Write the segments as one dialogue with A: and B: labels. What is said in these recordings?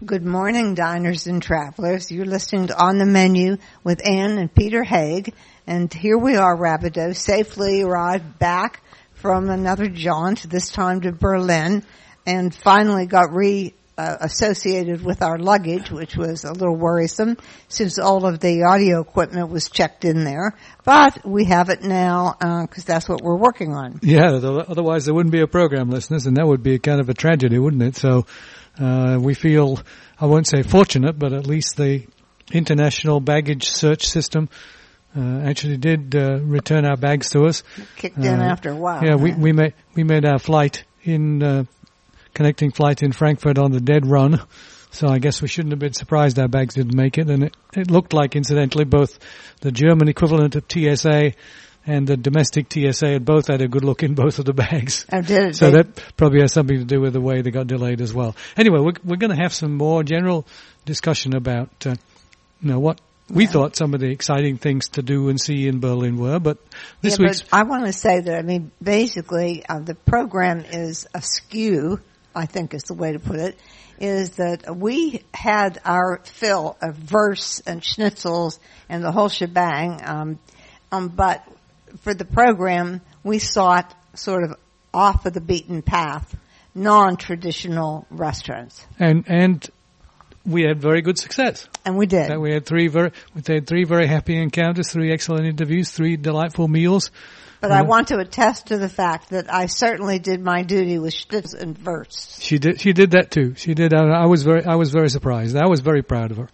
A: Good morning, diners and travelers. You're listening to On the Menu with Ann and Peter Haig. And here we are, Rabideau, safely arrived back from another jaunt, this time to Berlin, and finally got associated with our luggage, which was a little worrisome since all of the audio equipment was checked in there. But we have it now because that's what we're working on.
B: Yeah, otherwise there wouldn't be a program, listeners, and that would be kind of a tragedy, wouldn't it? So we feel, I won't say fortunate, but at least the international baggage search system actually did return our bags to us.
A: Kicked in after a while.
B: Yeah, we made our flight in connecting flight in Frankfurt on the dead run. So I guess we shouldn't have been surprised our bags didn't make it. And it looked like, incidentally, both the German equivalent of TSA and the domestic TSA had both had a good look in both of the bags.
A: Oh, did it?
B: So that probably has something to do with the way they got delayed as well. Anyway, we're going to have some more general discussion about, what we thought some of the exciting things to do and see in Berlin were. But this week's...
A: But I want to say that, basically, the program is askew, I think is the way to put it, is that we had our fill of verse and schnitzels and the whole shebang, but for the program, we sought sort of off of the beaten path, non-traditional restaurants.
B: And we had very good success.
A: And we did.
B: We had three very happy encounters, 3 excellent interviews, 3 delightful meals.
A: But I want to attest to the fact that I certainly did my duty with schnitz and verse.
B: She did that too. She did. I was very surprised. I was very proud of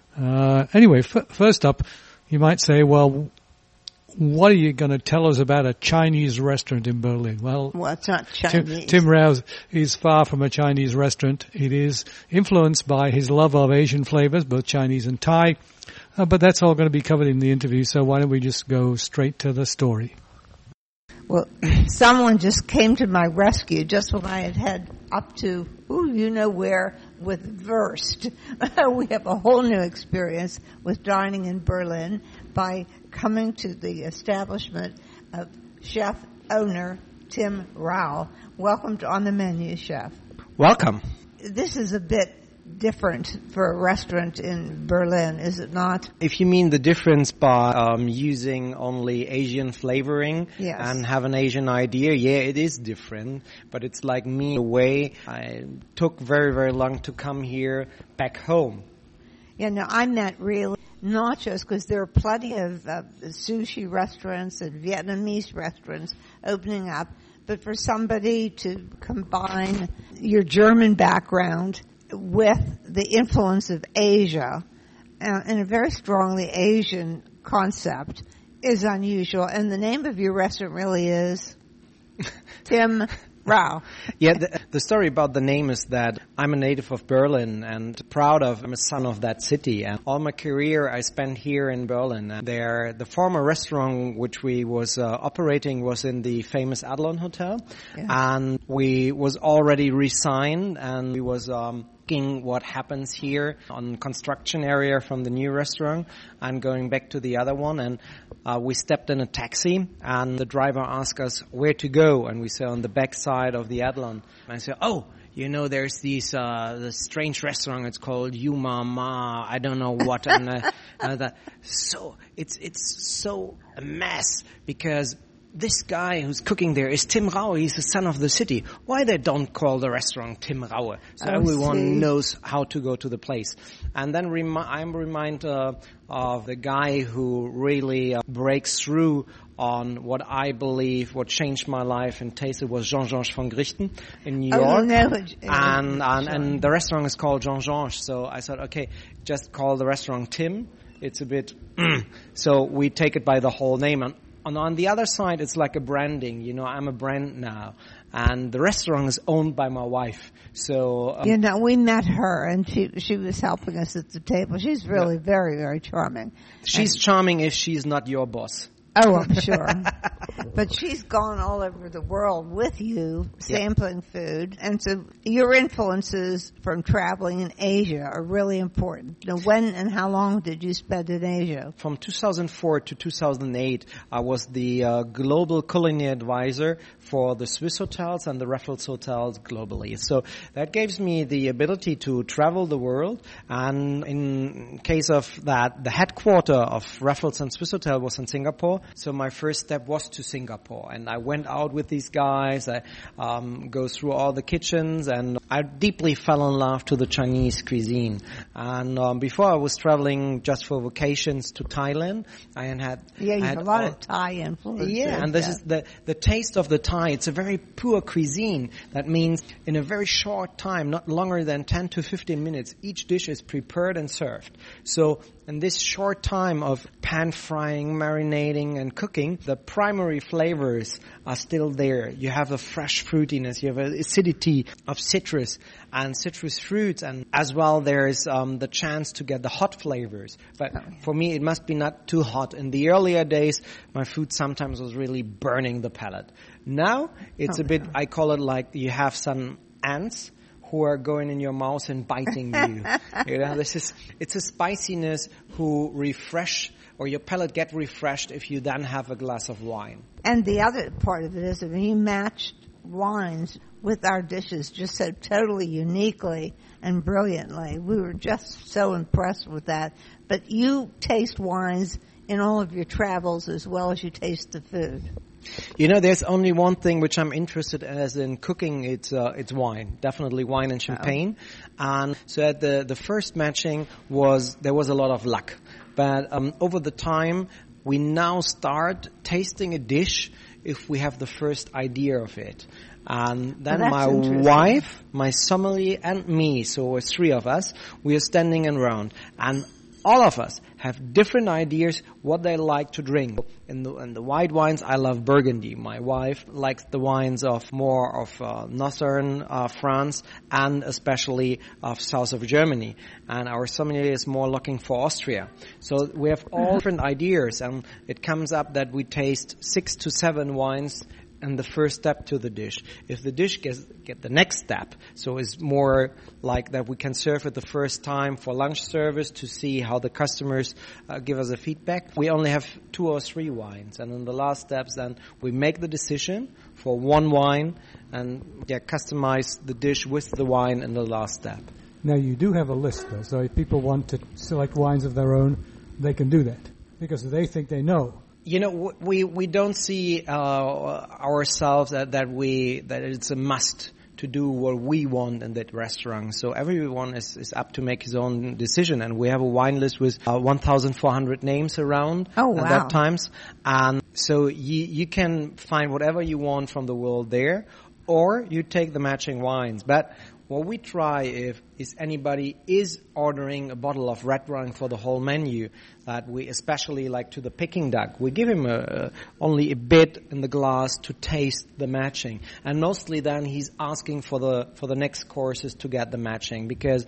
B: her. Anyway, first up, you might say, well, what are you going to tell us about a Chinese restaurant in Berlin? Well,
A: it's not Chinese.
B: Tim Raue is far from a Chinese restaurant. It is influenced by his love of Asian flavors, both Chinese and Thai. But that's all going to be covered in the interview, so why don't we just go straight to the story?
A: Well, someone just came to my rescue just when I had up to, where with Wurst. We have a whole new experience with dining in Berlin by coming to the establishment of chef owner Tim Raue. Welcome to On the Menu, Chef.
C: Welcome.
A: This is a bit different for a restaurant in Berlin, is it not?
C: If you mean the difference by using only Asian flavoring
A: yes.
C: and have an Asian idea, yeah, it is different. But it's like me, the way I took very, very long to come here back home.
A: Yeah, no, I meant really not just because there are plenty of sushi restaurants and Vietnamese restaurants opening up, but for somebody to combine your German background with the influence of Asia and a very strongly Asian concept is unusual. And the name of your restaurant really is Tim Raue.
C: Yeah, the story about the name is that I'm a native of Berlin and I'm a son of that city. And all my career I spent here in Berlin. And the former restaurant which we was operating was in the famous Adlon Hotel.
A: Yeah.
C: And we was already resigned and we was looking what happens here on construction area from the new restaurant and going back to the other one. And we stepped in a taxi and the driver asked us where to go. And we said on the back side of the Adlon. And I said, there's this strange restaurant. It's called Yuma Ma. I don't know what. So it's so a mess because this guy who's cooking there is Tim Raue. He's the son of the city. Why they don't call the restaurant Tim Raue? So everyone knows how to go to the place. And then I'm reminded of the guy who really breaks through on what I believe what changed my life and taste. It was Jean-Georges von Grichten in New York. And the restaurant is called Jean-Georges. So I thought, okay, just call the restaurant Tim. It's a bit... So we take it by the whole name. And on the other side, it's like a branding. I'm a brand now. And the restaurant is owned by my wife. So
A: we met her, and she was helping us at the table. She's really very, very charming.
C: She's charming if she's not your boss.
A: Oh, I'm sure. But she's gone all over the world with you, sampling food. And so your influences from traveling in Asia are really important. Now, when and how long did you spend in Asia?
C: From 2004 to 2008, I was the global culinary advisor for the Swiss hotels and the Raffles hotels globally. So that gives me the ability to travel the world. And in case of that, the headquarter of Raffles and Swiss Hotel was in Singapore. So my first step was to Singapore, and I went out with these guys. I go through all the kitchens, and I deeply fell in love to the Chinese cuisine. And before I was traveling just for vacations to Thailand, I had
A: you have a lot of Thai influence.
C: Yeah, and this is the taste of the Thai. It's a very pure cuisine. That means in a very short time, not longer than 10 to 15 minutes, each dish is prepared and served. So in this short time of pan frying, marinating, and cooking, the primary flavors are still there. You have a fresh fruitiness, you have an acidity of citrus and citrus fruits, and as well there is the chance to get the hot flavors. But for me, it must be not too hot. In the earlier days, my food sometimes was really burning the palate. Now, it's a bit, I call it like you have some ants who are going in your mouth and biting you. You know, it's a spiciness who refresh, or your palate get refreshed if you then have a glass of wine.
A: And the other part of it is that you matched wines with our dishes just so totally uniquely and brilliantly. We were just so impressed with that. But you taste wines in all of your travels as well as you taste the food.
C: You know, there's only one thing which I'm interested as in cooking. It's wine, definitely wine and champagne. And so at the first matching there was a lot of luck. But over the time, we now start tasting a dish if we have the first idea of it. And then my wife, my sommelier, and me, so it's three of us, we are standing around. And all of us have different ideas what they like to drink. In the white wines, I love Burgundy. My wife likes the wines of more of northern France and especially of south of Germany. And our sommelier is more looking for Austria. So we have all different ideas, and it comes up that we taste 6 to 7 wines and the first step to the dish. If the dish get the next step, so it's more like that we can serve it the first time for lunch service to see how the customers give us a feedback. We only have 2 or 3 wines, and in the last steps then we make the decision for one wine and customize the dish with the wine in the last step.
B: Now you do have a list though, so if people want to select wines of their own, they can do that because they think they know.
C: You know, we don't see ourselves that it's a must to do what we want in that restaurant. So everyone is up to make his own decision. And we have a wine list with 1,400 names around
A: at
C: that times. And so you can find whatever you want from the world there, or you take the matching wines. But what we try is anybody is ordering a bottle of red wine for the whole menu, that we especially like to the Peking duck. We give him only a bit in the glass to taste the matching, and mostly then he's asking for the next courses to get the matching, because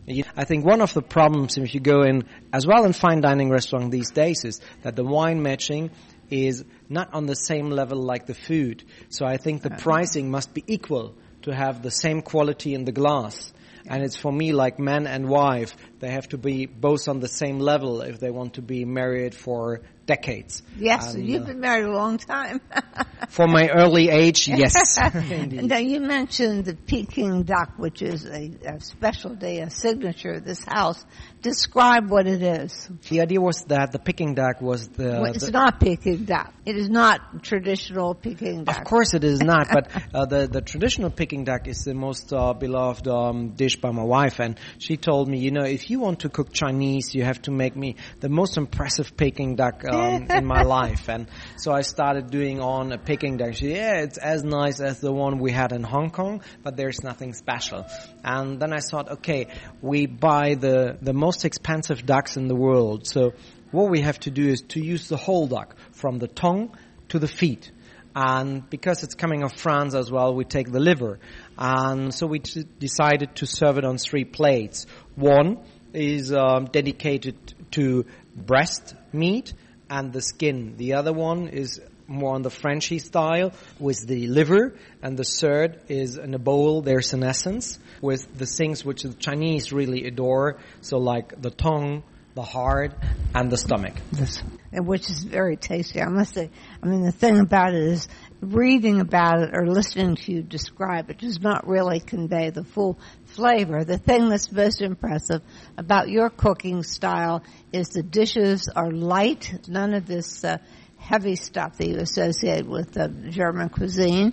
C: I think one of the problems if you go in as well in fine dining restaurant these days is that the wine matching is not on the same level like the food. So I think the pricing must be equal to have the same quality in the glass. And it's for me like man and wife, they have to be both on the same level if they want to be married for decades.
A: Yes, and you've been married a long time.
C: For my early age, yes.
A: Now you mentioned the Peking duck, which is a specialty, a signature of this house. Describe what it is.
C: The idea was that the Peking duck was
A: it's not Peking duck. It is not traditional Peking duck.
C: Of course it is not, but the traditional Peking duck is the most beloved dish by my wife. And she told me, if you want to cook Chinese, you have to make me the most impressive Peking duck in my life. And so I started doing on a Peking duck. She said, it's as nice as the one we had in Hong Kong, but there's nothing special. And then I thought, okay, we buy the most expensive ducks in the world. So what we have to do is to use the whole duck, from the tongue to the feet. And because it's coming from France as well, we take the liver. And so we decided to serve it on 3 plates. One is dedicated to breast meat, and the skin. The other one is more on the Frenchy style with the liver, and the third is in a bowl. There's an essence with the things which the Chinese really adore. So like the tongue, the heart, and the stomach.
A: Yes. Which is very tasty, I must say. I mean, the thing about it is reading about it or listening to you describe it does not really convey the full flavor. The thing that's most impressive about your cooking style is the dishes are light, none of this heavy stuff that you associate with the German cuisine,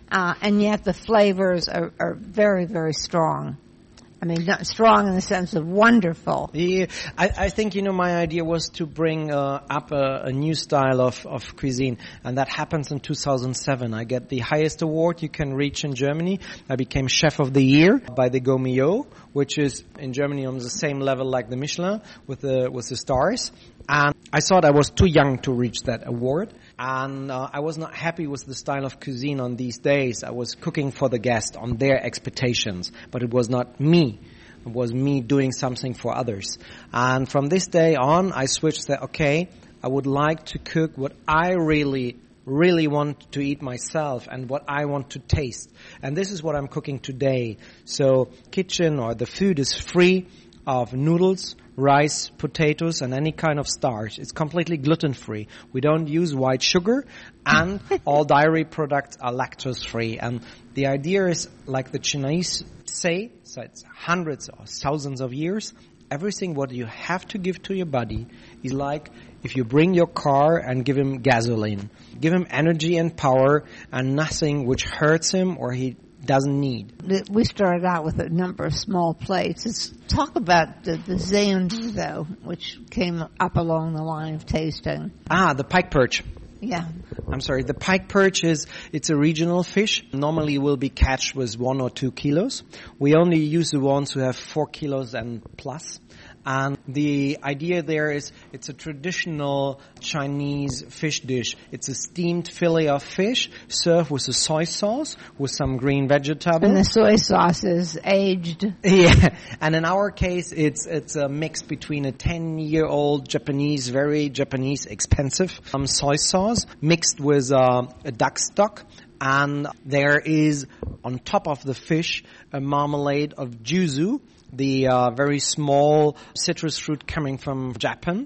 A: and yet the flavors are very, very strong. I mean, not strong in the sense of wonderful.
C: Yeah, I think, my idea was to bring up a new style of cuisine, and that happens in 2007. I get the highest award you can reach in Germany. I became Chef of the Year by the Gourmillot, which is in Germany on the same level like the Michelin with the stars. And I thought I was too young to reach that award. And I was not happy with the style of cuisine on these days. I was cooking for the guest on their expectations, but it was not me. It was me doing something for others. And from this day on, I switched that, okay, I would like to cook what I really want to eat myself and what I want to taste. And this is what I'm cooking today. So kitchen or the food is free of noodles, rice, potatoes, and any kind of starch. It's completely gluten-free. We don't use white sugar, and all dairy products are lactose-free. And the idea is, like the Chinese say, so it's hundreds or thousands of years, everything what you have to give to your body is like if you bring your car and give him gasoline. Give him energy and power and nothing which hurts him or he doesn't need.
A: We started out with a number of small plates. Let's talk about the Zander, though, which came up along the line of tasting.
C: The pike perch.
A: Yeah.
C: I'm sorry. The pike perch it's a regional fish. Normally will be catched with 1 or 2 kilos. We only use the ones who have 4 kilos and plus. And the idea there is it's a traditional Chinese fish dish. It's a steamed fillet of fish served with a soy sauce with some green vegetables.
A: And the soy sauce is aged.
C: Yeah. And in our case, it's a mix between a 10-year-old Japanese, very Japanese expensive soy sauce mixed with a duck stock. And there is on top of the fish a marmalade of yuzu, the very small citrus fruit coming from Japan,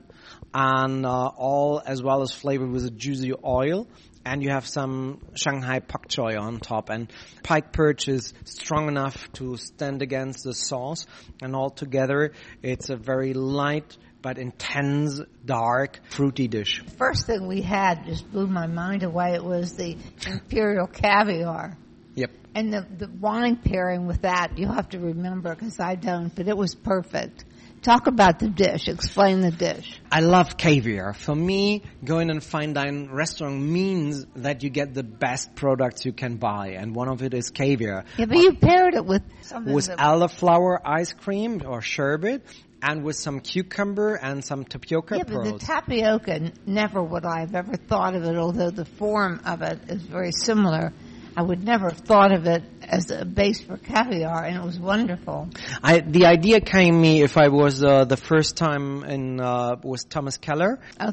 C: and all as well as flavored with a juicy oil. And you have some Shanghai pak choy on top. And pike perch is strong enough to stand against the sauce. And altogether, it's a very light but intense, dark, fruity dish.
A: First thing we had just blew my mind away. It was the imperial caviar.
C: Yep.
A: And the wine pairing with that, you'll have to remember because I don't, but it was perfect. Talk about the dish. Explain the dish.
C: I love caviar. For me, going in a fine dining restaurant means that you get the best products you can buy, and one of it is caviar.
A: Yeah, but you paired it with something
C: with elderflower ice cream or sherbet, and with some cucumber and some tapioca pearls.
A: Yeah, but the tapioca, never would I have ever thought of it, although the form of it is very similar. I would never have thought of it as a base for caviar, and it was wonderful.
C: The idea came me if I was the first time in with Thomas Keller
A: at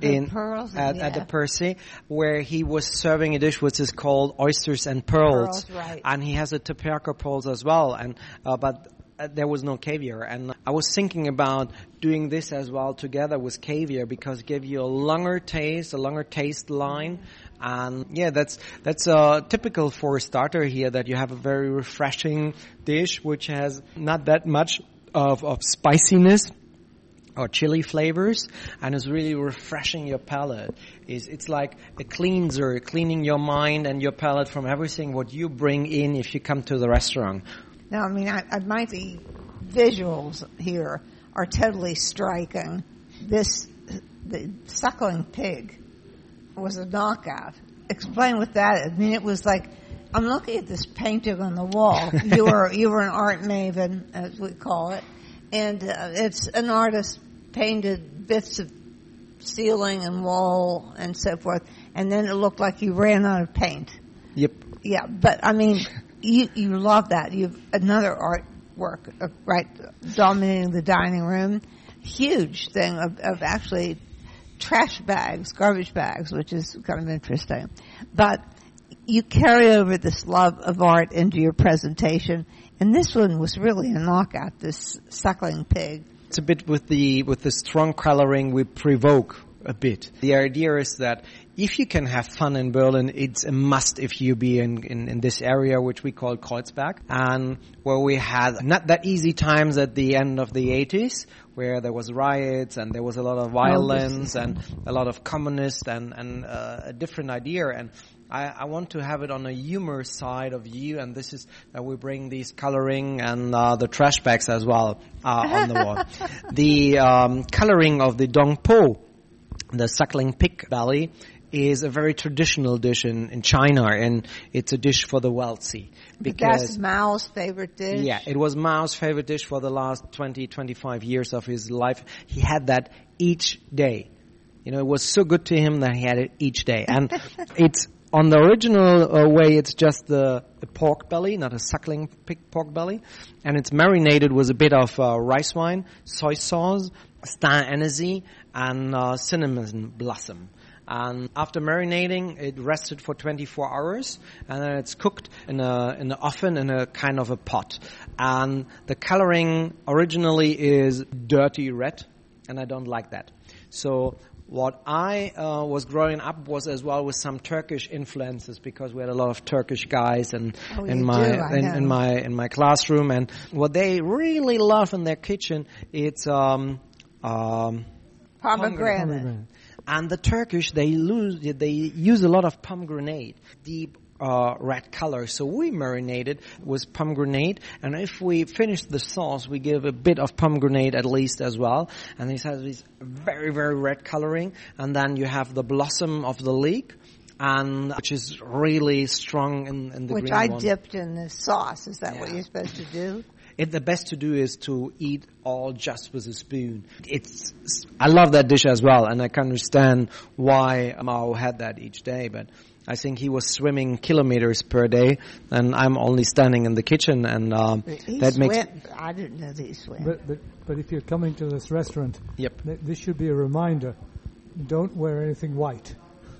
C: the Percy, where he was serving a dish which is called oysters and pearls,
A: right.
C: And he has a tapioca pearls as well, and but there was no caviar, and I was thinking about doing this as well together with caviar because it gave you a longer taste line. And yeah, that's typical for a starter here, that you have a very refreshing dish which has not that much of spiciness or chili flavors, and is really refreshing your palate. It's like a cleanser, cleaning your mind and your palate from everything what you bring in if you come to the restaurant.
A: Now, I mean, the visuals here are totally striking. The suckling pig was a knockout. Explain what that is. I mean, it was like, I'm looking at this painting on the wall. You were an art maven, as we call it, and it's an artist painted bits of ceiling and wall and so forth, and then it looked like you ran out of paint.
C: Yep.
A: Yeah, but I mean, you love that. You've another artwork, right, dominating the dining room. Huge thing of actually trash bags, garbage bags, which is kind of interesting. But you carry over this love of art into your presentation, and this one was really a knockout, this suckling pig.
C: It's a bit with the strong coloring we provoke a bit. The idea is that if you can have fun in Berlin, it's a must if you be in this area which we call Kreuzberg, and where we had not that easy times at the end of the 80s, where there was riots and there was a lot of violence and a lot of communists and a different idea. And I want to have it on a humor side of you, and this is that we bring these coloring and the trash bags as well on the wall. The coloring of the Dong Po, the suckling pig belly, is a very traditional dish in China, and it's a dish for the wealthy.
A: Because that's Mao's favorite dish?
C: Yeah, it was Mao's favorite dish for the last 20, 25 years of his life. He had that each day. You know, it was so good to him that he had it each day. And it's, on the original way, it's just the pork belly, not a suckling pig pork belly. And it's marinated with a bit of rice wine, soy sauce, star anise, and cinnamon blossom. And after marinating, it rested for 24 hours, and then it's cooked in an oven in a kind of a pot. And the coloring originally is dirty red, and I don't like that. So what I was growing up was as well with some Turkish influences, because we had a lot of Turkish guys in my classroom, and what they really love in their kitchen, it's
A: pomegranate.
C: And the Turkish, they use a lot of pomegranate, deep red color. So we marinated with pomegranate, and if we finish the sauce, we give a bit of pomegranate at least as well. And it has this very, very red coloring. And then you have the blossom of the leek, and which is really strong in the green one.
A: Which I dipped in the sauce. Is that what you're supposed to do?
C: The best to do is to eat all just with a spoon. I love that dish as well, and I can understand why Mao had that each day, but I think he was swimming kilometers per day, and I'm only standing in the kitchen, and that makes...
A: I didn't know that he swam.
B: But if you're coming to this restaurant,
C: yep,
B: this should be a reminder. Don't wear anything white.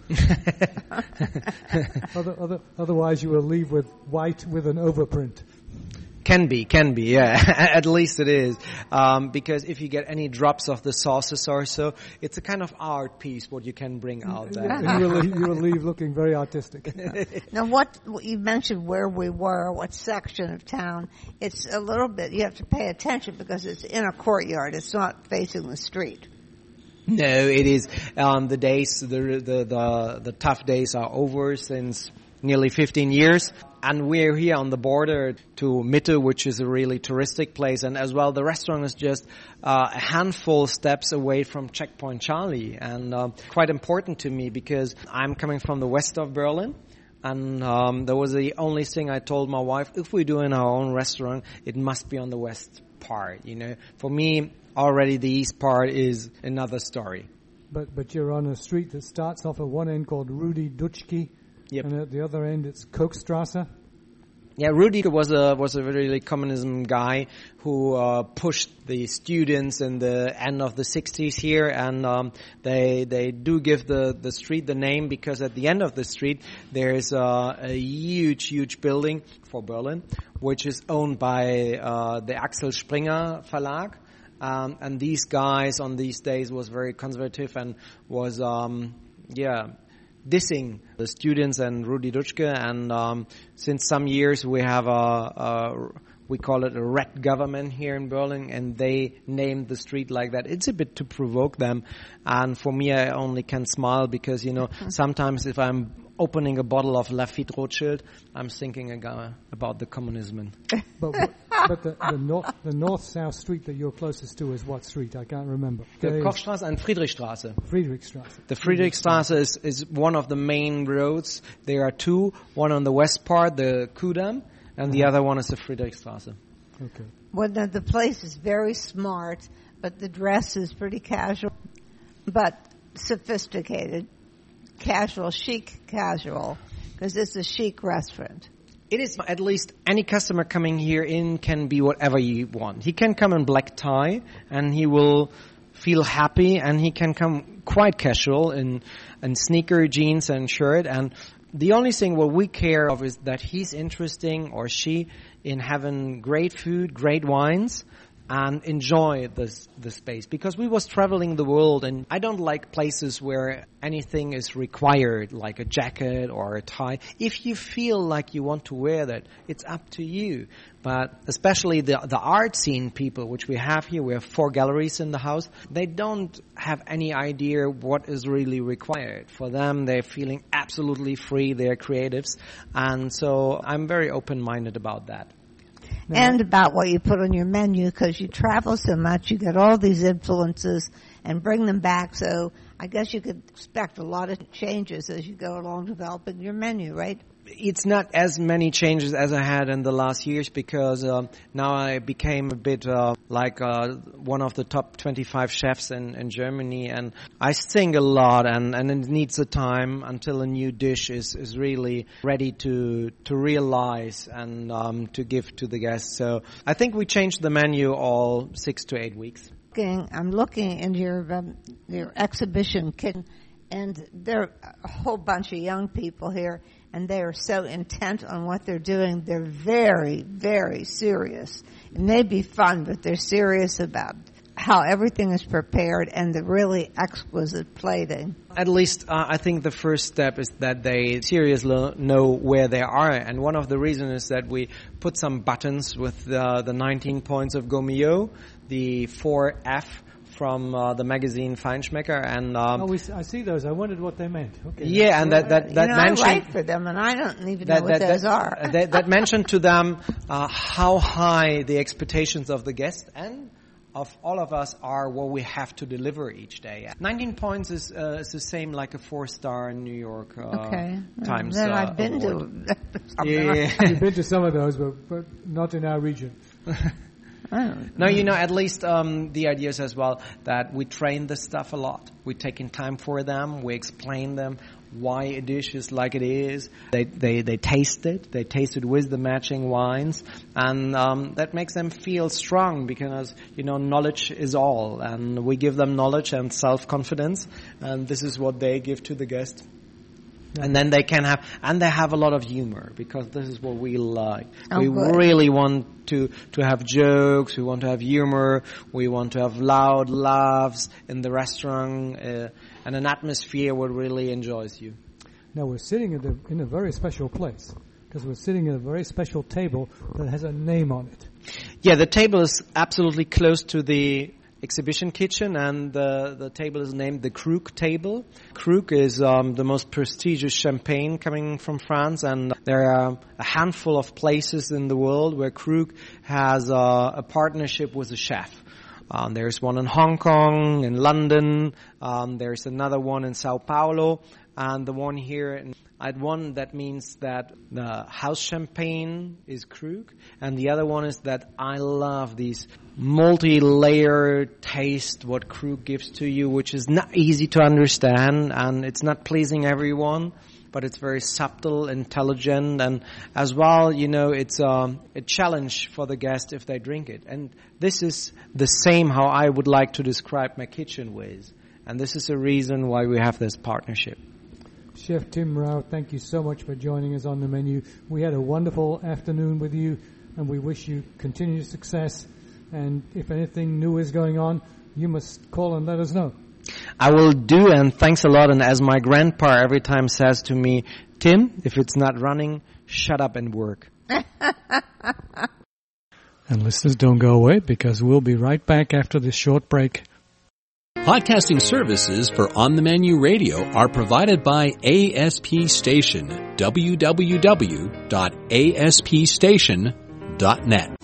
B: Otherwise you will leave with white with an overprint.
C: Can be, yeah. At least it is. Because if you get any drops of the sauces or so, it's a kind of art piece what you can bring out there.
B: You will leave looking very artistic.
A: Now what you mentioned where we were, what section of town, it's a little bit, you have to pay attention because it's in a courtyard. It's not facing the street.
C: No, it is. The days, the tough days are over since nearly 15 years. And we're here on the border to Mitte, which is a really touristic place. And as well, the restaurant is just a handful steps away from Checkpoint Charlie. And quite important to me because I'm coming from the west of Berlin. And that was the only thing I told my wife. If we're doing our own restaurant, it must be on the west part. You know, for me, already the east part is another story.
B: But you're on a street that starts off at one end called Rudi Dutschke. Yep. And at the other end, it's Kochstrasse.
C: Yeah, Rudi was a really communism guy who pushed the students in the end of the 60s here, and they do give the street the name because at the end of the street there's a huge building for Berlin, which is owned by the Axel Springer Verlag. And these guys on these days was very conservative and was dissing the students and Rudi Dutschke, and since some years we have we call it a red government here in Berlin, and they named the street like that. It's a bit to provoke them, and for me I only can smile because, you know, sometimes if I'm opening a bottle of Lafitte Rothschild, I'm thinking about the communism.
B: But the north-south street that you're closest to is what street? I can't remember.
C: The Kochstrasse and Friedrichstrasse.
B: Friedrichstrasse.
C: The Friedrichstrasse is one of the main roads. There are two, one on the west part, the Kudamm, and the other one is the Friedrichstrasse.
B: Okay.
A: Well, the place is very smart, but the dress is pretty casual, but sophisticated. Casual, chic casual, because it's a chic restaurant.
C: It is, at least any customer coming here in can be whatever you want. He can come in black tie and he will feel happy, and he can come quite casual in sneaker, jeans, and shirt. And the only thing what we care of is that he's interesting, or she, in having great food, great wines, and enjoy the space. Because we was traveling the world, and I don't like places where anything is required, like a jacket or a tie. If you feel like you want to wear that, it's up to you. But especially the art scene people, which we have here, we have 4 galleries in the house, they don't have any idea what is really required. For them, they're feeling absolutely free, they're creatives. And so I'm very open-minded about that.
A: And about what you put on your menu, because you travel so much, you get all these influences and bring them back. So I guess you could expect a lot of changes as you go along developing your menu, right?
C: It's not as many changes as I had in the last years, because now I became a bit like one of the top 25 chefs in Germany, and I think a lot, and it needs a time until a new dish is really ready to realize and to give to the guests. So I think we changed the menu all 6 to 8 weeks.
A: I'm looking in your exhibition kitchen, and there are a whole bunch of young people here, and they are so intent on what they're doing. They're very, very serious. It may be fun, but they're serious about how everything is prepared and the really exquisite plating.
C: At least I think the first step is that they seriously know where they are. And one of the reasons is that we put some buttons with the 19 points of Gourmillot, the 4F from the magazine Feinschmecker, and
B: I see those. I wondered what they meant. Okay,
C: yeah, and that mentioned,
A: I write for them, and I don't even know what those are.
C: that mentioned to them how high the expectations of the guest and of all of us are, what we have to deliver each day. 19 points is the same like a 4-star in New York Times.
A: Then I've been
C: award.
A: to.
B: You've been to some of those, but not in our region.
C: No, at least the idea is as well that we train this stuff a lot. We take in time for them. We explain them why a dish is like it is. They taste it. They taste it with the matching wines, and that makes them feel strong, because knowledge is all, and we give them knowledge and self-confidence, and this is what they give to the guest. And then they have a lot of humor, because this is what we like. We really want to have jokes, we want to have humor, we want to have loud laughs in the restaurant, and an atmosphere what really enjoys you.
B: Now we're sitting in a very special place, because we're sitting at a very special table that has a name on it.
C: Yeah, the table is absolutely close to the exhibition kitchen, and the table is named the Krug table. Krug is the most prestigious champagne coming from France, and there are a handful of places in the world where Krug has a partnership with a chef. There's one in Hong Kong, in London, there's another one in Sao Paulo, and the one here at one that means that the house champagne is Krug, and the other one is that I love these multi-layer taste what Krug gives to you, which is not easy to understand, and it's not pleasing everyone, but it's very subtle, intelligent, and as well, it's a challenge for the guest if they drink it. And this is the same how I would like to describe my kitchen with, and this is the reason why we have this partnership.
B: Chef Tim Rao, thank you so much for joining us on The Menu. We had a wonderful afternoon with you, and we wish you continued success. And if anything new is going on, you must call and let us know.
C: I will do, and thanks a lot. And as my grandpa every time says to me, Tim, if it's not running, shut up and work.
B: And listeners, don't go away, because we'll be right back after this short break.
D: Podcasting services for On the Menu Radio are provided by ASP Station, www.aspstation.net.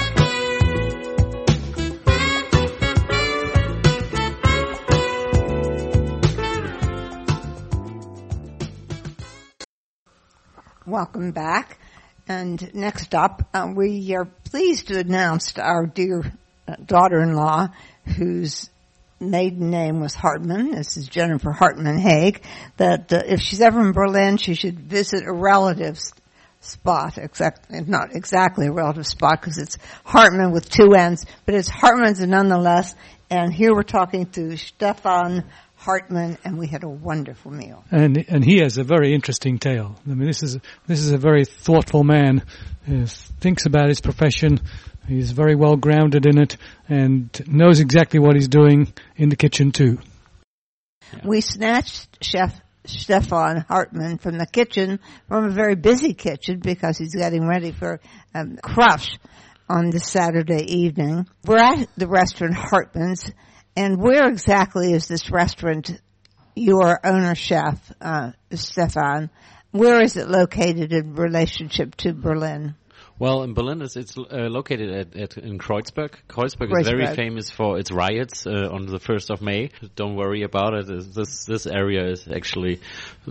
A: Welcome back. And next up, we are pleased to announce to our dear daughter-in-law, whose maiden name was Hartman. This is Jennifer Hartman Haig. That if she's ever in Berlin, she should visit a relative's spot. Not exactly a relative spot, because it's Hartman with 2 N's, but it's Hartman's nonetheless And here we're talking to Stefan Hartmann, and we had a wonderful meal.
B: And he has a very interesting tale. I mean, this is a very thoughtful man who thinks about his profession. He's very well grounded in it and knows exactly what he's doing in the kitchen too.
A: Yeah. We snatched Chef Stefan Hartmann from the kitchen, from a very busy kitchen, because he's getting ready for Crush on this Saturday evening. We're at the restaurant Hartmann's, and where exactly is this restaurant, your owner chef, Stefan? Where is it located in relationship to Berlin?
E: Well, in Berlin, it's located in Kreuzberg. Kreuzberg is very famous for its riots on the 1st of May. Don't worry about it. This area is actually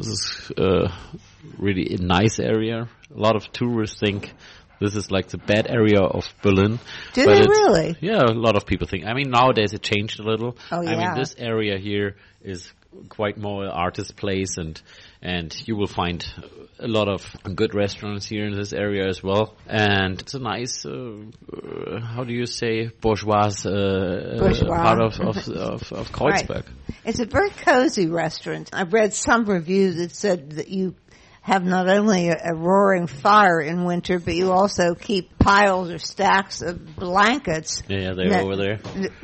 E: really a nice area. A lot of tourists think this is like the bad area of Berlin.
A: Do they really?
E: Yeah, a lot of people think. I mean, nowadays it changed a little.
A: Oh, yeah.
E: I mean, this area here is quite more an artist place, and you will find a lot of good restaurants here in this area as well. And it's a nice, how do you say, bourgeois. Part of Kreuzberg.
A: Right. It's a very cozy restaurant. I've read some reviews that said that you have not only a roaring fire in winter, but you also keep piles or stacks of blankets.
E: Yeah, they're over there.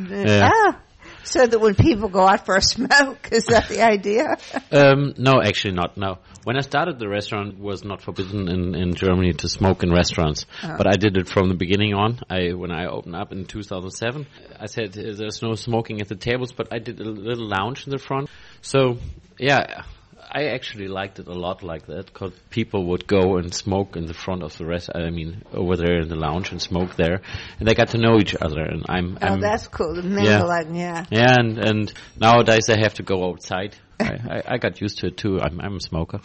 A: So that when people go out for a smoke, is that the idea?
E: No, actually not, no. When I started, the restaurant was not forbidden in Germany to smoke in restaurants. Oh. But I did it from the beginning on. When I opened up in 2007, I said there's no smoking at the tables, but I did a little lounge in the front. So, yeah, I actually liked it a lot like that, because people would go and smoke in the front of the over there in the lounge and smoke there, and they got to know each other. And I'm
A: that's cool. The men are like, yeah.
E: Yeah, and nowadays they have to go outside. I got used to it too. I'm a smoker.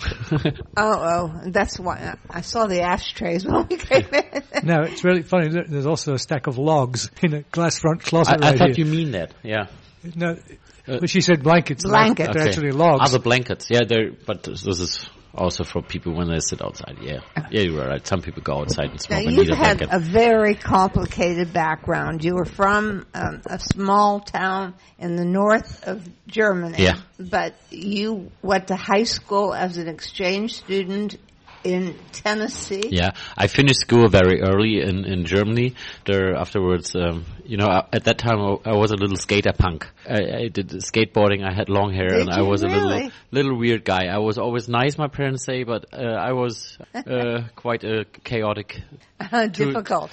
A: That's why I saw the ashtrays when we came in.
B: No, it's really funny. There's also a stack of logs in a glass front closet.
E: I thought you mean that. Yeah.
B: No. But she said blankets.
A: Blankets.
B: They're actually logs.
E: Other blankets. Yeah, but this is also for people when they sit outside. Yeah. Yeah, you were right. Some people go outside and smoke.
A: Now, you've had a very complicated background. You were from a small town in the north of Germany.
E: Yeah.
A: But you went to high school as an exchange student in Tennessee.
E: Yeah, I finished school very early in Germany. There afterwards, at that time I was a little skater punk. I did skateboarding. I had long hair, and I was a little weird guy. I was always nice, my parents say, but I was quite a chaotic.
A: Difficult.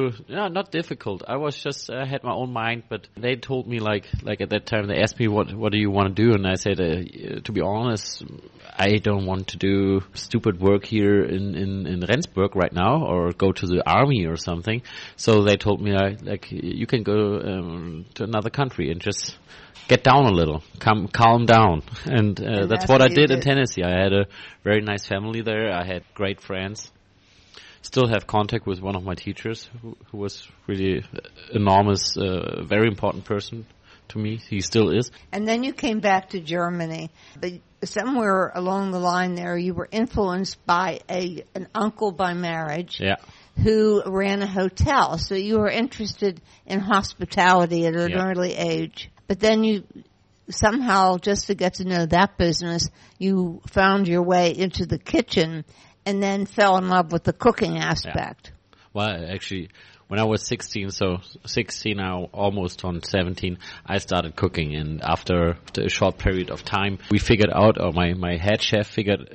E: Not difficult. I was just I had my own mind, but they told me like at that time they asked me what do you want to do, and I said to be honest, I don't want to do stupid work here in Rendsburg right now, or go to the army or something. So they told me like you can go to another country and just get down a little, calm down, and that's what I did in Tennessee. I had a very nice family there. I had great friends. Still have contact with one of my teachers who was really enormous, very important person to me. He still is.
A: And then you came back to Germany, but somewhere along the line there you were influenced by an uncle by marriage.
E: Yeah.
A: Who ran a hotel. So you were interested in hospitality at an early age. But then you somehow, just to get to know that business, you found your way into the kitchen and then fell in love with the cooking aspect.
E: Yeah. Well, actually, when I was 16, so 16 now, almost on 17, I started cooking. And after a short period of time, we figured out, or my head chef figured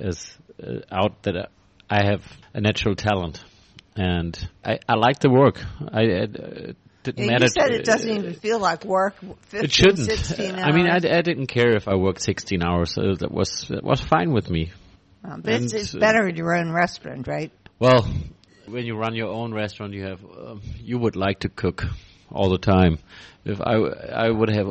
E: out that I have a natural talent. And I like the work. It didn't matter.
A: You said it doesn't even feel like work. 15,
E: it shouldn't.
A: 16 hours.
E: I mean, I didn't care if I worked 16 hours. That was fine with me.
A: But it's better in your own restaurant, right?
E: Well, when you run your own restaurant, you would like to cook all the time. If I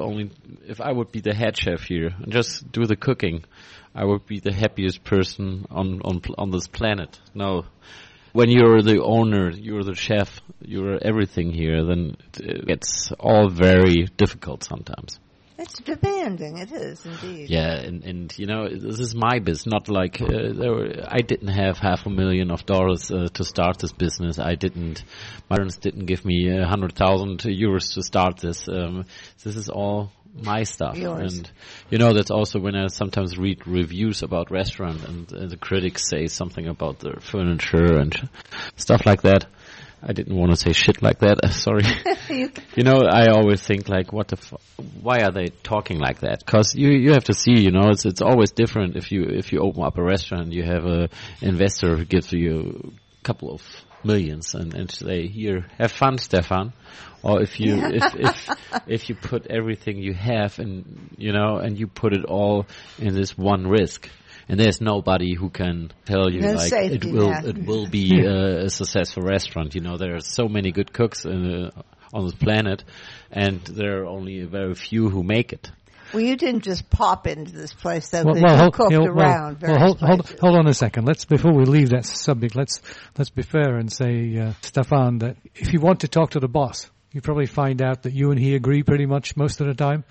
E: would be the head chef here and just do the cooking, I would be the happiest person on this planet. No. When you're the owner, you're the chef, you're everything here, then it gets all very difficult sometimes.
A: It's demanding. It is indeed.
E: Yeah, and you know, this is my business. Not like I didn't have $500,000 to start this business. My parents didn't give me 100,000 euros to start this. This is all my stuff.
A: Yours.
E: And you know, that's also when I sometimes read reviews about restaurant and the critics say something about the furniture and stuff like that. I didn't want to say shit like that. Sorry. You know, I always think like, why are they talking like that? Cause you have to see, you know, it's always different if you open up a restaurant, you have a investor who gives you a couple of millions and say, here, have fun, Stefan. Or if you, if you put everything you have and, you know, and you put it all in this one risk. And there's nobody who can tell you like it will be a successful restaurant. You know, there are so many good cooks on this planet, and there are only very few who make it.
A: Well, you didn't just pop into this place, though. You cooked around.
B: Hold on a second. Before we leave that subject, let's be fair and say, Stefan, that if you want to talk to the boss, you probably find out that you and he agree pretty much most of the time.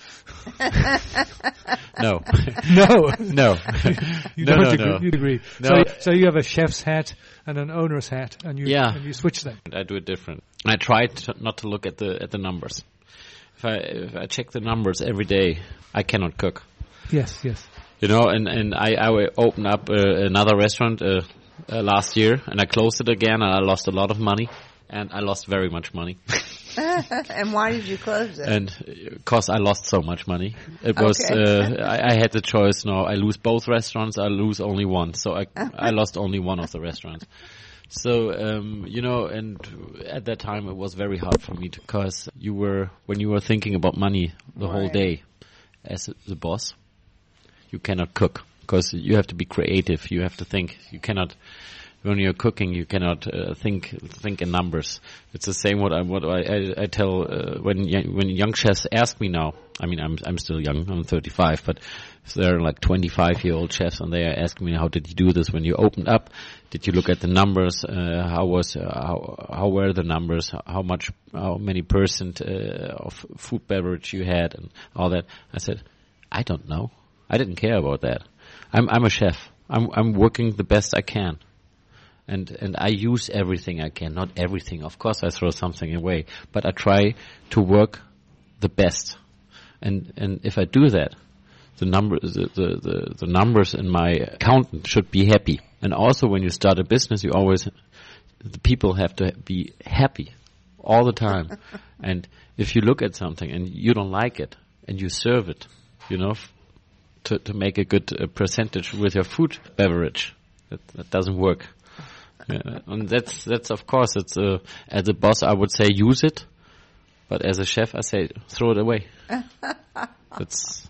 E: No.
B: No. You don't agree.
E: No.
B: You agree.
E: No.
B: So you have a chef's hat and an owner's hat, and you switch them.
E: I do it different. I try not to look at the numbers. If I check the numbers every day, I cannot cook.
B: Yes.
E: You know, and I opened up another restaurant last year, and I closed it again, and I lost a lot of money, and I lost very much money.
A: And why did you close it?
E: And because I lost so much money. It was, I had the choice, no, I lose both restaurants, I lose only one. So I lost only one of the restaurants. So, you know, and at that time it was very hard for me because when you were thinking about money the whole day as the boss, you cannot cook because you have to be creative. You have to think. You cannot, when you're cooking, you cannot think in numbers. It's the same what I tell when young chefs ask me now. I mean, I'm still young. I'm 35, but if they're like 25-year-old chefs and they are asking me, how did you do this when you opened up? Did you look at the numbers? How were the numbers? How many percent of food beverage you had and all that? I said, I don't know. I didn't care about that. I'm a chef. I'm working the best I can. And I use everything I can. Not everything. Of course I throw something away. But I try to work the best. And if I do that, the numbers in my accountant should be happy. And also when you start a business, the people have to be happy all the time. And if you look at something and you don't like it and you serve it, you know, to make a good percentage with your food beverage, that doesn't work. Yeah, and that's of course, it's as a boss I would say use it, but as a chef I say throw it away. That's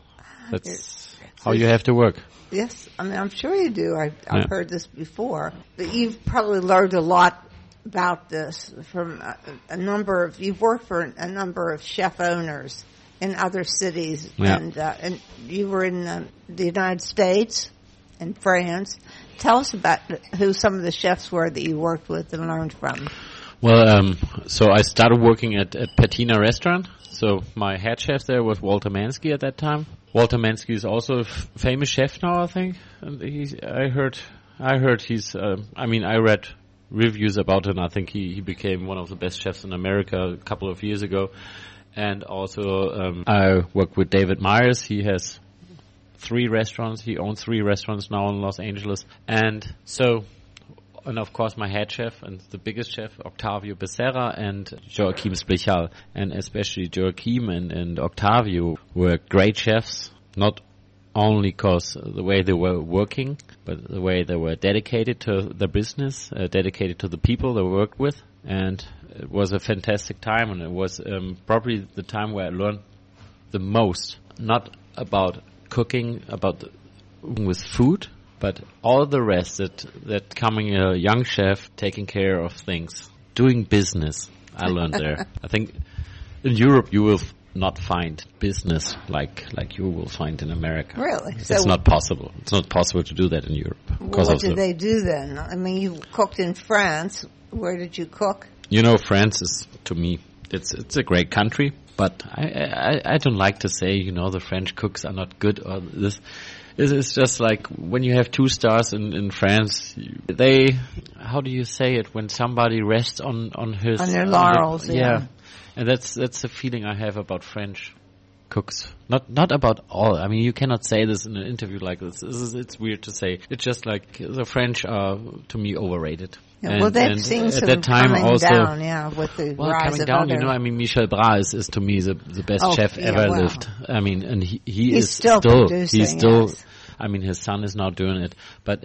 E: how you have to work.
A: Yes, I mean I'm sure you do. I've heard this before, but you've probably learned a lot about this from you've worked for a number of chef owners in other cities, and you were in the United States and France. Tell us about who some of the chefs were that you worked with and learned from.
E: Well, so I started working at Patina Restaurant. So my head chef there was Walter Mansky at that time. Walter Mansky is also a famous chef now, I think. And I heard he's, I read reviews about him. I think he became one of the best chefs in America a couple of years ago. And also, I worked with David Myers. He has 3 restaurants. He owns 3 restaurants now in Los Angeles. And of course my head chef and the biggest chef, Octavio Becerra and Joachim Splichal. And especially Joachim and Octavio were great chefs, not only because the way they were working, but the way they were dedicated to their business, dedicated to the people they worked with. And it was a fantastic time, and it was probably the time where I learned the most, not about cooking, with food, but all the rest that coming a young chef, taking care of things, doing business, I learned there. I think in Europe you will not find business like you will find in America.
A: Really?
E: It's not possible. It's not possible to do that in Europe.
A: Well, what did they do then? I mean, you cooked in France. Where did you cook?
E: You know, France is, to me, it's a great country. But I don't like to say, the French cooks are not good or this. It's just like when you have 2 stars in France, how do you say it, when somebody rests on
A: their laurels, yeah.
E: And that's the feeling I have about French cooks. Not about all. I mean, you cannot say this in an interview like this. It's weird to say. It's just like the French are, to me, overrated.
A: Yeah, well, they've seen some coming down, with the rise of
E: down,
A: other...
E: I mean, Michel Bras is to me the best chef ever lived. I mean, and he's
A: still producing, yes.
E: I mean, his son is now doing it. But,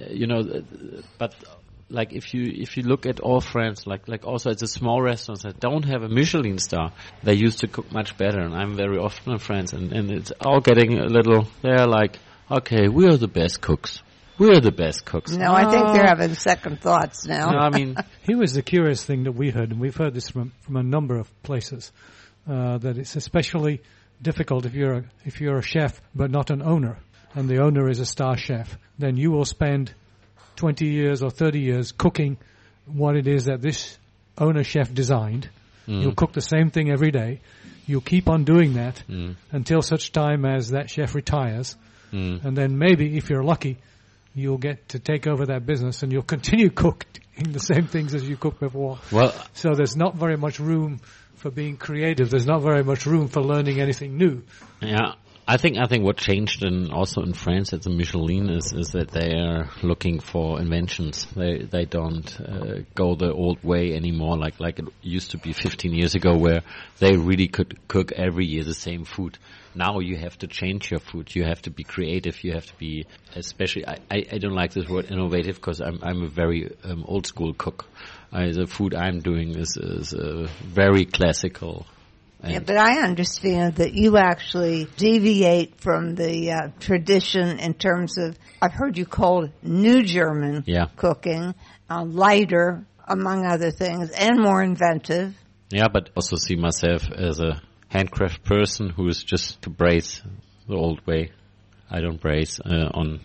E: like if you look at all France, like also at the small restaurants that don't have a Michelin star, they used to cook much better. And I'm very often in France, and it's all getting a little, they're like, okay, we are the best cooks. We're the best cooks.
A: No, I think they're having second thoughts now.
E: No, I mean,
B: here was the curious thing that we heard, and we've heard this from a number of places, that it's especially difficult if you're a chef but not an owner, and the owner is a star chef. Then you will spend 20 years or 30 years cooking what it is that this owner chef designed. You'll cook the same thing every day. You'll keep on doing that until such time as that chef retires, and then maybe, if you're lucky, you'll get to take over that business and you'll continue cooking the same things as you cooked before.
E: Well,
B: so there's not very much room for being creative. There's not very much room for learning anything new.
E: Yeah. I think what changed also in France at the Michelin is that they are looking for inventions. They don't go the old way anymore, like it used to be 15 years ago, where they really could cook every year the same food. Now you have to change your food. You have to be creative. You have to be, especially, I don't like this word innovative, because I'm a very old school cook. The food I'm doing is very classical.
A: Yeah, but I understand that you actually deviate from the tradition in terms of, I've heard you called New German cooking, lighter, among other things, and more inventive.
E: Yeah, but also see myself as a handcraft person who is just to braise the old way. I don't braise on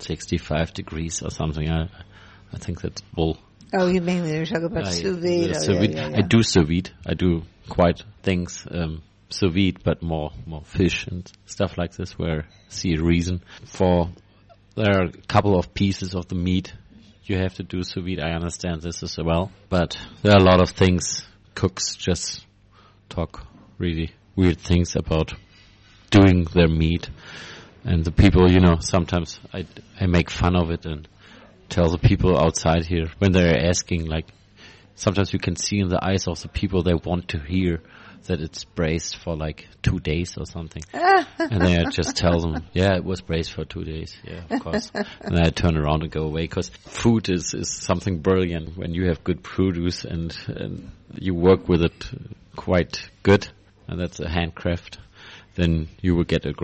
E: 65 degrees or something. I think that's bull.
A: Oh, you mean you're talking about sous vide?
E: Sous vide. Yeah. I do sous vide. I do quite things sous vide, but more fish and stuff like this, where I see a reason for. There are a couple of pieces of the meat you have to do sous vide. I understand this as well, but there are a lot of things. Cooks just talk really weird things about doing their meat, and the people, sometimes I make fun of it and tell the people outside here when they're asking, like, sometimes you can see in the eyes of the people they want to hear that it's braised for like 2 days or something. And then I just tell them, yeah, it was braised for 2 days. Yeah, of course. And then I turn around and go away, because food is something brilliant when you have good produce and you work with it quite good, and that's a handcraft, then you will get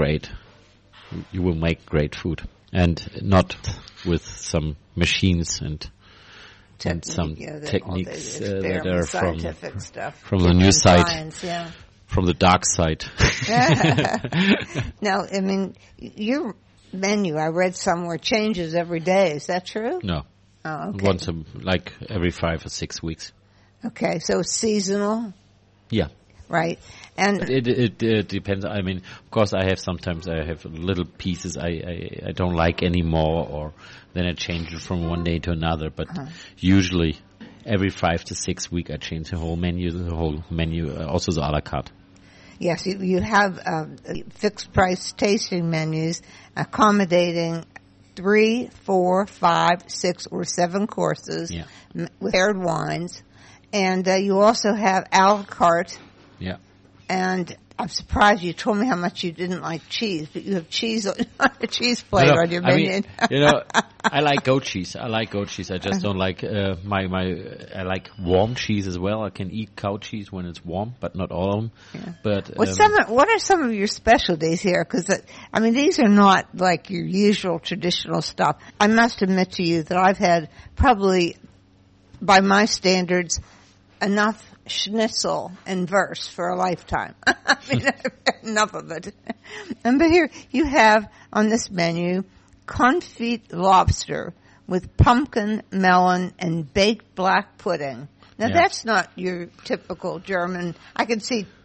E: you will make great food, and not with some machines and some techniques that are from the new side, from the dark side.
A: Now, I mean, your menu, I read somewhere, changes every day. Is that true?
E: No.
A: Oh, okay.
E: Like every 5 or 6 weeks.
A: Okay, so it's seasonal?
E: Yeah.
A: Right. And
E: it depends. I mean, of course, I have little pieces I don't like anymore, or then I change it from one day to another. But usually, every 5 to 6 weeks, I change the whole menu, also the a la carte.
A: Yes, you have fixed price tasting menus accommodating 3, 4, 5, 6, or 7 courses with paired wines, and you also have a la carte.
E: Yeah.
A: And I'm surprised you told me how much you didn't like cheese, but you have cheese on a cheese plate on your menu.
E: I mean, I like goat cheese. I just don't like I like warm cheese as well. I can eat cow cheese when it's warm, but not all of them. Yeah. But
A: what are some of your specialties here? Because I mean, these are not like your usual traditional stuff. I must admit to you that I've had probably, by my standards, enough schnitzel and verse for a lifetime. I mean, enough of it. But here you have on this menu confit lobster with pumpkin, melon, and baked black pudding. Now that's not your typical German. I can see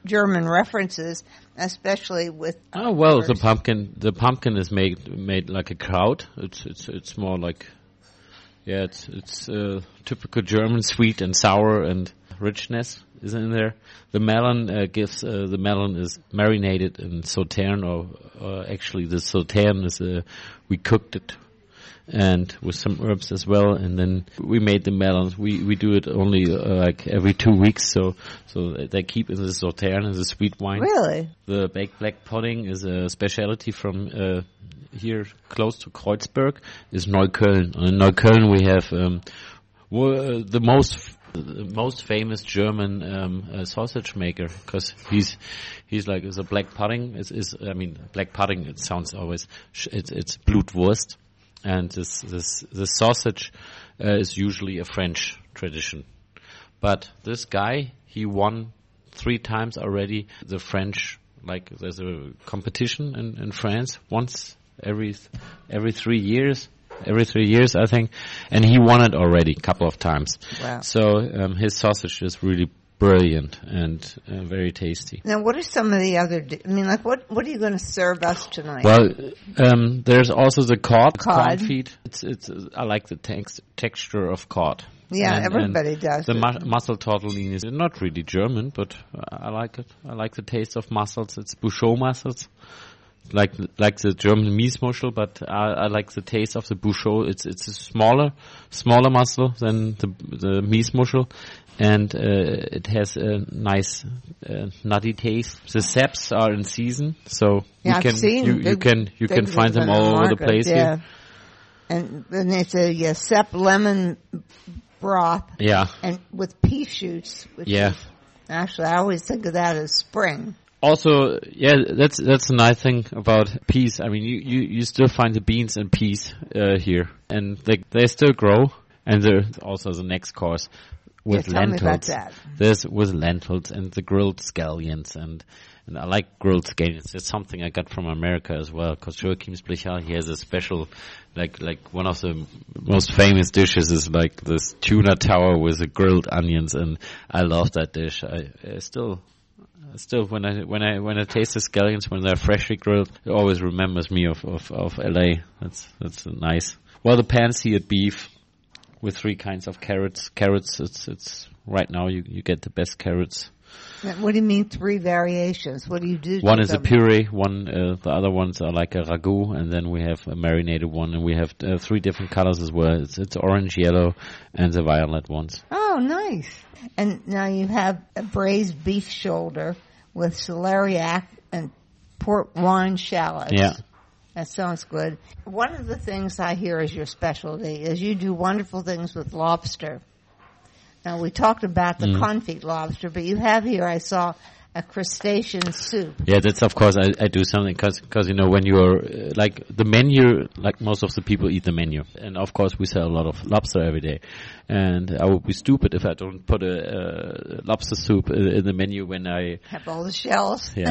A: German references, especially with.
E: Oh well, the pumpkin is made like a kraut. It's more like, it's typical German, sweet and sour and richness is in there. The melon the melon is marinated in sauterne, or actually the sauterne is we cooked it, and with some herbs as well, and then we made the melons. We do it only like every 2 weeks, so they keep in the sauterne as a sweet wine.
A: Really?
E: The baked black pudding is a specialty from here close to Kreuzberg, is Neukölln. In Neukölln we have the most famous German sausage maker, because he's like, it's a black pudding. Black pudding, it sounds always it's Blutwurst. And this sausage is usually a French tradition. But this guy, he won 3 times already the French, like there's a competition in France once every 3 years. Every 3 years, I think. And he won it already a couple of times.
A: Wow.
E: So his sausage is really brilliant and very tasty.
A: Now, what are some of the other... what are you going to serve us tonight?
E: Well, there's also the cod feet. I like the texture of cod.
A: Yeah, everybody does.
E: The mussel tortellini is not really German, but I like it. I like the taste of mussels. It's Bouchot mussels. Like the German Miesmuschel, but I like the taste of the Bouchot. It's a smaller mussel than the Miesmuschel, and it has a nice nutty taste. The saps are in season, so you can find them all over the place here.
A: And then it's a sep lemon broth.
E: Yeah.
A: And with pea shoots. Actually, I always think of that as spring.
E: Also, that's a nice thing about peas. I mean, you still find the beans and peas here, and they still grow. And there's also the next course with lentils.
A: Tell me about that.
E: There's with lentils and the grilled scallions, and I like grilled scallions. It's something I got from America as well, because Joachim Splichal, he has a special, like one of the most famous dishes is like this tuna tower with the grilled onions, and I love that dish. I still, when I taste the scallions when they're freshly grilled, it always remembers me of LA. That's nice. Well, the pan-seared beef with 3 kinds of carrots. Carrots, it's right now you get the best carrots.
A: What do you mean 3 variations? What do you do?
E: One is a puree. The other ones are like a ragu, and then we have a marinated one, and we have 3 different colors as well. It's orange, yellow, and the violet ones.
A: Oh, nice. And now you have a braised beef shoulder with celeriac and port wine shallots.
E: Yeah.
A: That sounds good. One of the things I hear is your specialty is you do wonderful things with lobster. Now, we talked about the confit lobster, but you have here, I saw, a crustacean soup.
E: Yeah, that's of course I do something because when you're like the menu, like most of the people eat the menu, and of course we sell a lot of lobster every day, and I would be stupid if I don't put a lobster soup in the menu when I
A: have all the shells.
E: Yeah,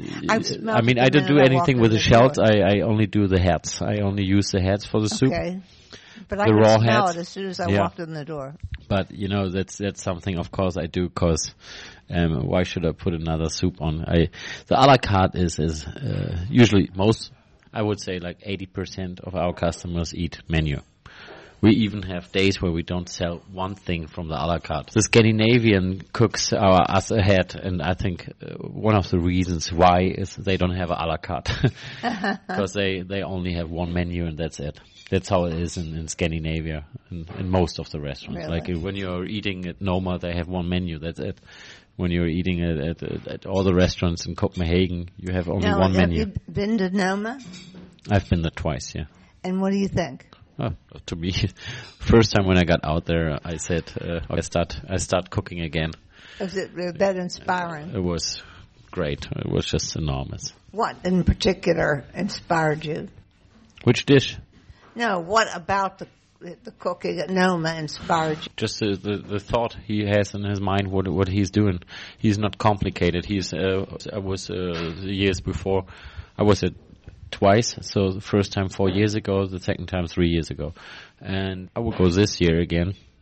E: I mean I don't do anything with the shells. I only do the heads. I only use the heads for the soup.
A: Okay. But I
E: the
A: can
E: raw
A: smell
E: heads.
A: it as soon as I walked in the door.
E: But that's something of course I do because why should I put another soup on? The a la carte is usually I would say like 80% of our customers eat menu. We even have days where we don't sell one thing from the a la carte. The Scandinavian cooks are us ahead, and I think one of the reasons why is they don't have a la carte because they only have one menu and that's it. That's how it is in Scandinavia, in most of the restaurants.
A: Really?
E: Like when you're eating at Noma, they have one menu. That's it. When you're eating at all the restaurants in Copenhagen, you have only one menu.
A: Have you been to Noma?
E: I've been there twice, yeah.
A: And what do you think?
E: To me, first time when I got out there, I said, I start cooking again.
A: Was it that inspiring?
E: It was great. It was just enormous.
A: What in particular inspired you?
E: Which dish?
A: No, what about the cooking at Noma inspired you?
E: Just the thought he has in his mind, what he's doing. He's not complicated. I was the years before, I was at twice. So the first time 4 years ago, the second time 3 years ago. And I will go this year again.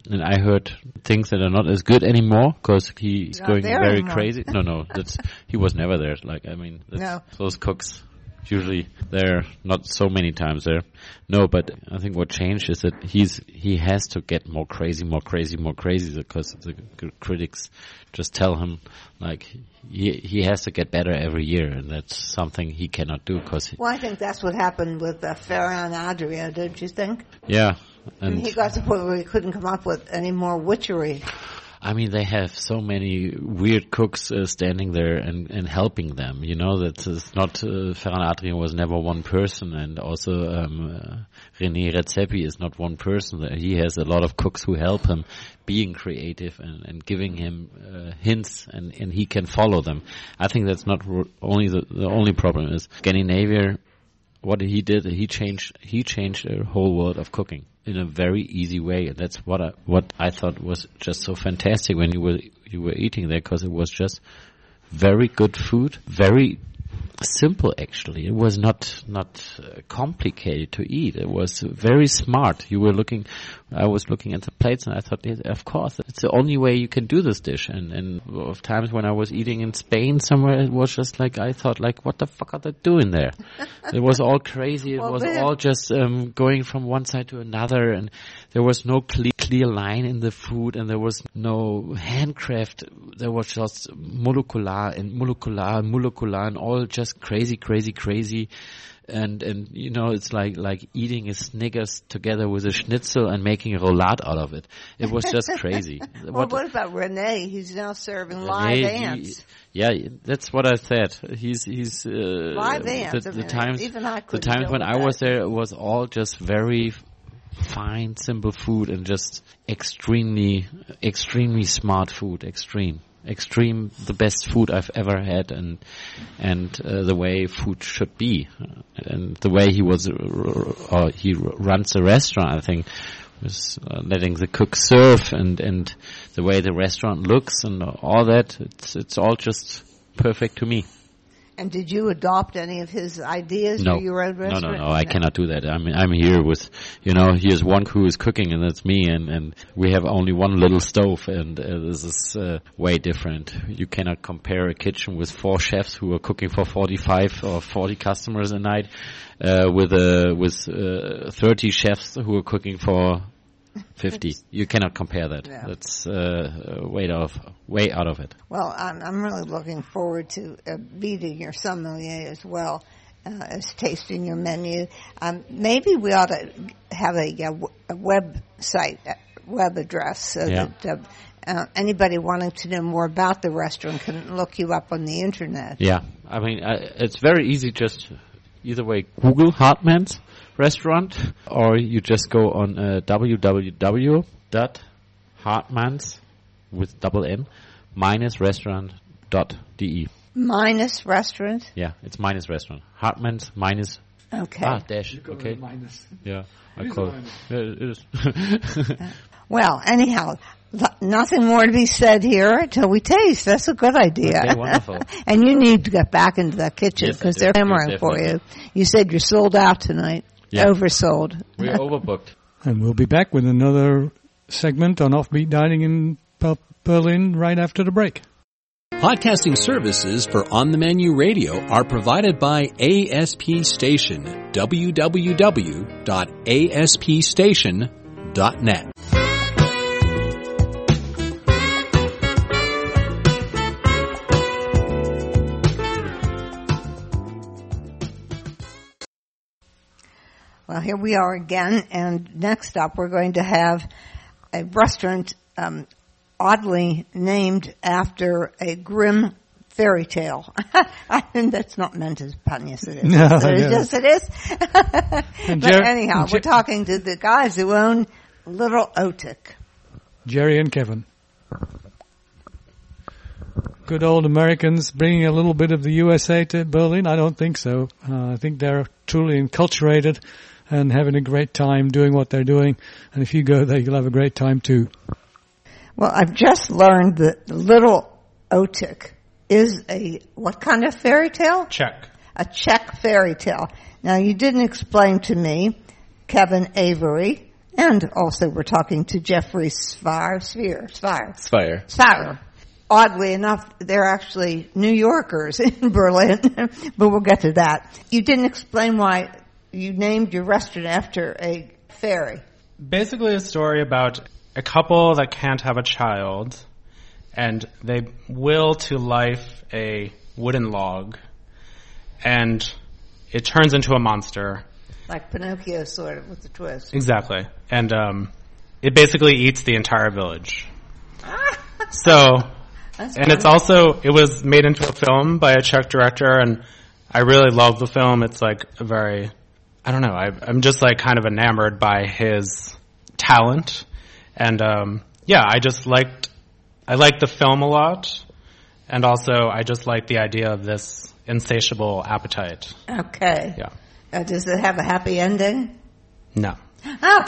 E: And I heard things that are not as good anymore because he's
A: Not
E: going
A: there
E: very
A: anymore.
E: crazy. No, he was never there. Those cooks, usually they're not so many times there. No, but I think what changed is that he has to get more crazy because the critics just tell him like he has to get better every year, and that's something he cannot do because
A: Well, I think that's what happened with Ferran Adria, don't you think?
E: yeah.
A: And he got to the point where he couldn't come up with any more witchery.
E: I mean, they have so many weird cooks standing there and helping them. You know, that is not Ferran Adria was never one person, and also René Redzepi is not one person. He has a lot of cooks who help him being creative and giving him hints, and he can follow them. I think that's not only the only problem is Scandinavia. What he did, he changed the whole world of cooking in a very easy way, and that's what I thought was just so fantastic when you were eating there, because it was just very good food, very simple actually. It was not complicated to eat. It was very smart. I was looking at the plates and I thought, of course, it's the only way you can do this dish. And of times when I was eating in Spain somewhere, it was just like, I thought like, what the fuck are they doing there? It was all crazy. It was all just going from one side to another, and there was no clear line in the food, and there was no handcraft. There was just molecular and all just crazy. And you know, it's like eating a Snickers together with a schnitzel and making a roulade out of it. It was just crazy.
A: Well, what about René? He's now serving live ants.
E: Yeah, that's what I said. He's
A: live ants.
E: The times when I
A: that.
E: was there, it was all just very fine, simple food, and just extremely smart food. Extreme, the best food I've ever had, and the way food should be, and the way he runs the restaurant, I think, was letting the cook serve, and the way the restaurant looks and all that. It's all just perfect to me.
A: And did you adopt any of his ideas for your own restaurant?
E: No, I cannot do that. I'm here with, here's one who is cooking, and that's me, and we have only one little stove, and this is way different. You cannot compare a kitchen with 4 chefs who are cooking for 45 or 40 customers a night, with 30 chefs who are cooking for 50. You cannot compare that.
A: Yeah.
E: That's way out of it.
A: Well, I'm really looking forward to meeting your sommelier as well as tasting your menu. Maybe we ought to have a website, web address, so that anybody wanting to know more about the restaurant can look you up on the internet.
E: Yeah, I mean, it's very easy. Just either way, Google Hartmann's restaurant, or you just go on www.hartmanns with double N -restaurant.de.
A: Minus restaurant?
E: Yeah, it's minus restaurant. Hartmann's minus.
A: Okay.
E: Dash. Okay.
B: Minus.
E: Yeah, I call it. Yeah, it is.
A: Well, anyhow, nothing more to be said here until we taste. That's a good idea.
E: Okay, wonderful.
A: And you need to get back into the kitchen because they're clamoring for you. You said you're sold out tonight.
E: Yeah.
A: Oversold.
E: We're overbooked.
B: And we'll be back with another segment on offbeat dining in Berlin right after the break.
D: Podcasting services for On the Menu Radio are provided by ASP Station, www.aspstation.net.
A: Well, here we are again, and next up we're going to have a restaurant oddly named after a grim fairy tale. I think that's not meant as pun. Yes, it is.
B: No,
A: Yes, it is. But anyhow, we're talking to the guys who own Little Otik.
B: Jerry and Kevin. Good old Americans bringing a little bit of the USA to Berlin? I don't think so. I think they're truly enculturated and having a great time doing what they're doing. And if you go there, you'll have a great time too.
A: Well, I've just learned that Little Otik is what kind of fairy tale?
F: Czech.
A: A Czech fairy tale. Now, you didn't explain to me, Kevin Avery, And also we're talking to Jeffrey Spire. Oddly enough, they're actually New Yorkers in Berlin, but we'll get to that. You didn't explain why you named your restaurant after a ferry.
F: Basically a story about a couple that can't have a child, and they will to life a wooden log, and it turns into a monster.
A: Like Pinocchio, sort of, with the twist.
F: Exactly. And it basically eats the entire village. So, and it's also, it was made into a film by a Czech director, and I really love the film. It's like a very, I don't know, I'm just like kind of enamored by his talent. And yeah, I liked the film a lot, and also I just like the idea of this insatiable appetite.
A: Okay.
F: Yeah.
A: Does it have a happy ending?
F: No.
A: Oh.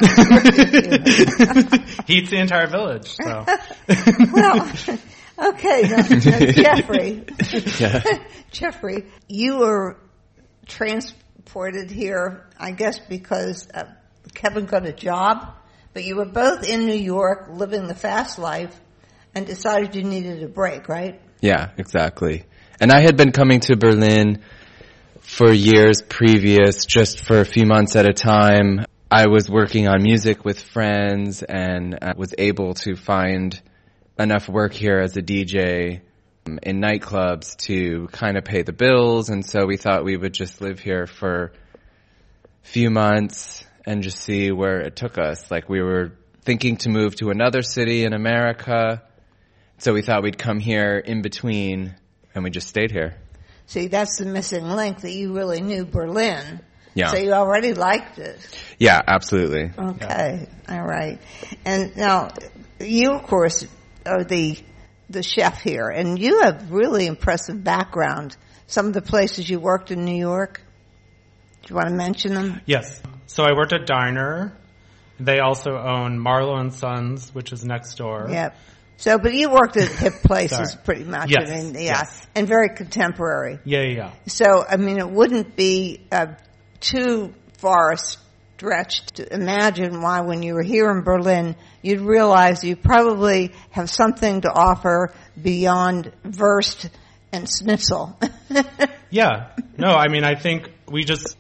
F: He eats the entire village, so.
A: Well, okay, now, Jeffrey.
G: Yeah.
A: Jeffrey, you were transported here, I guess, because Kevin got a job, but you were both in New York living the fast life and decided you needed a break, right?
G: Yeah, exactly. And I had been coming to Berlin for years previous, just for a few months at a time. I was working on music with friends and was able to find enough work here as a DJ in nightclubs to kind of pay the bills. And so we thought we would just live here for a few months and just see where it took us. Like, we were thinking to move to another city in America. So we thought we'd come here in between, and we just stayed here.
A: See, that's the missing link, that you really knew Berlin.
G: Yeah.
A: So you already liked it.
G: Yeah, absolutely.
A: Okay. Yeah. All right. And now, you, of course, are the chef here, and you have really impressive background. Some of the places you worked in New York, do you want to mention them?
F: Yes. So I worked at Diner. They also own Marlowe & Sons, which is next door.
A: Yep. So, but you worked at hip places pretty much.
F: Yes.
A: I mean, yeah.
F: Yes.
A: And very contemporary.
F: Yeah.
A: So, I mean, it wouldn't be too far a stretch to imagine why when you were here in Berlin, you'd realize you probably have something to offer beyond Wurst and Schnitzel.
F: Yeah. No, I mean, I think we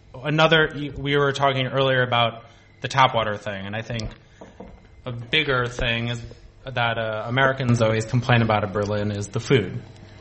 F: were talking earlier about the tap water thing, and I think a bigger thing is that Americans always complain about in Berlin is the food.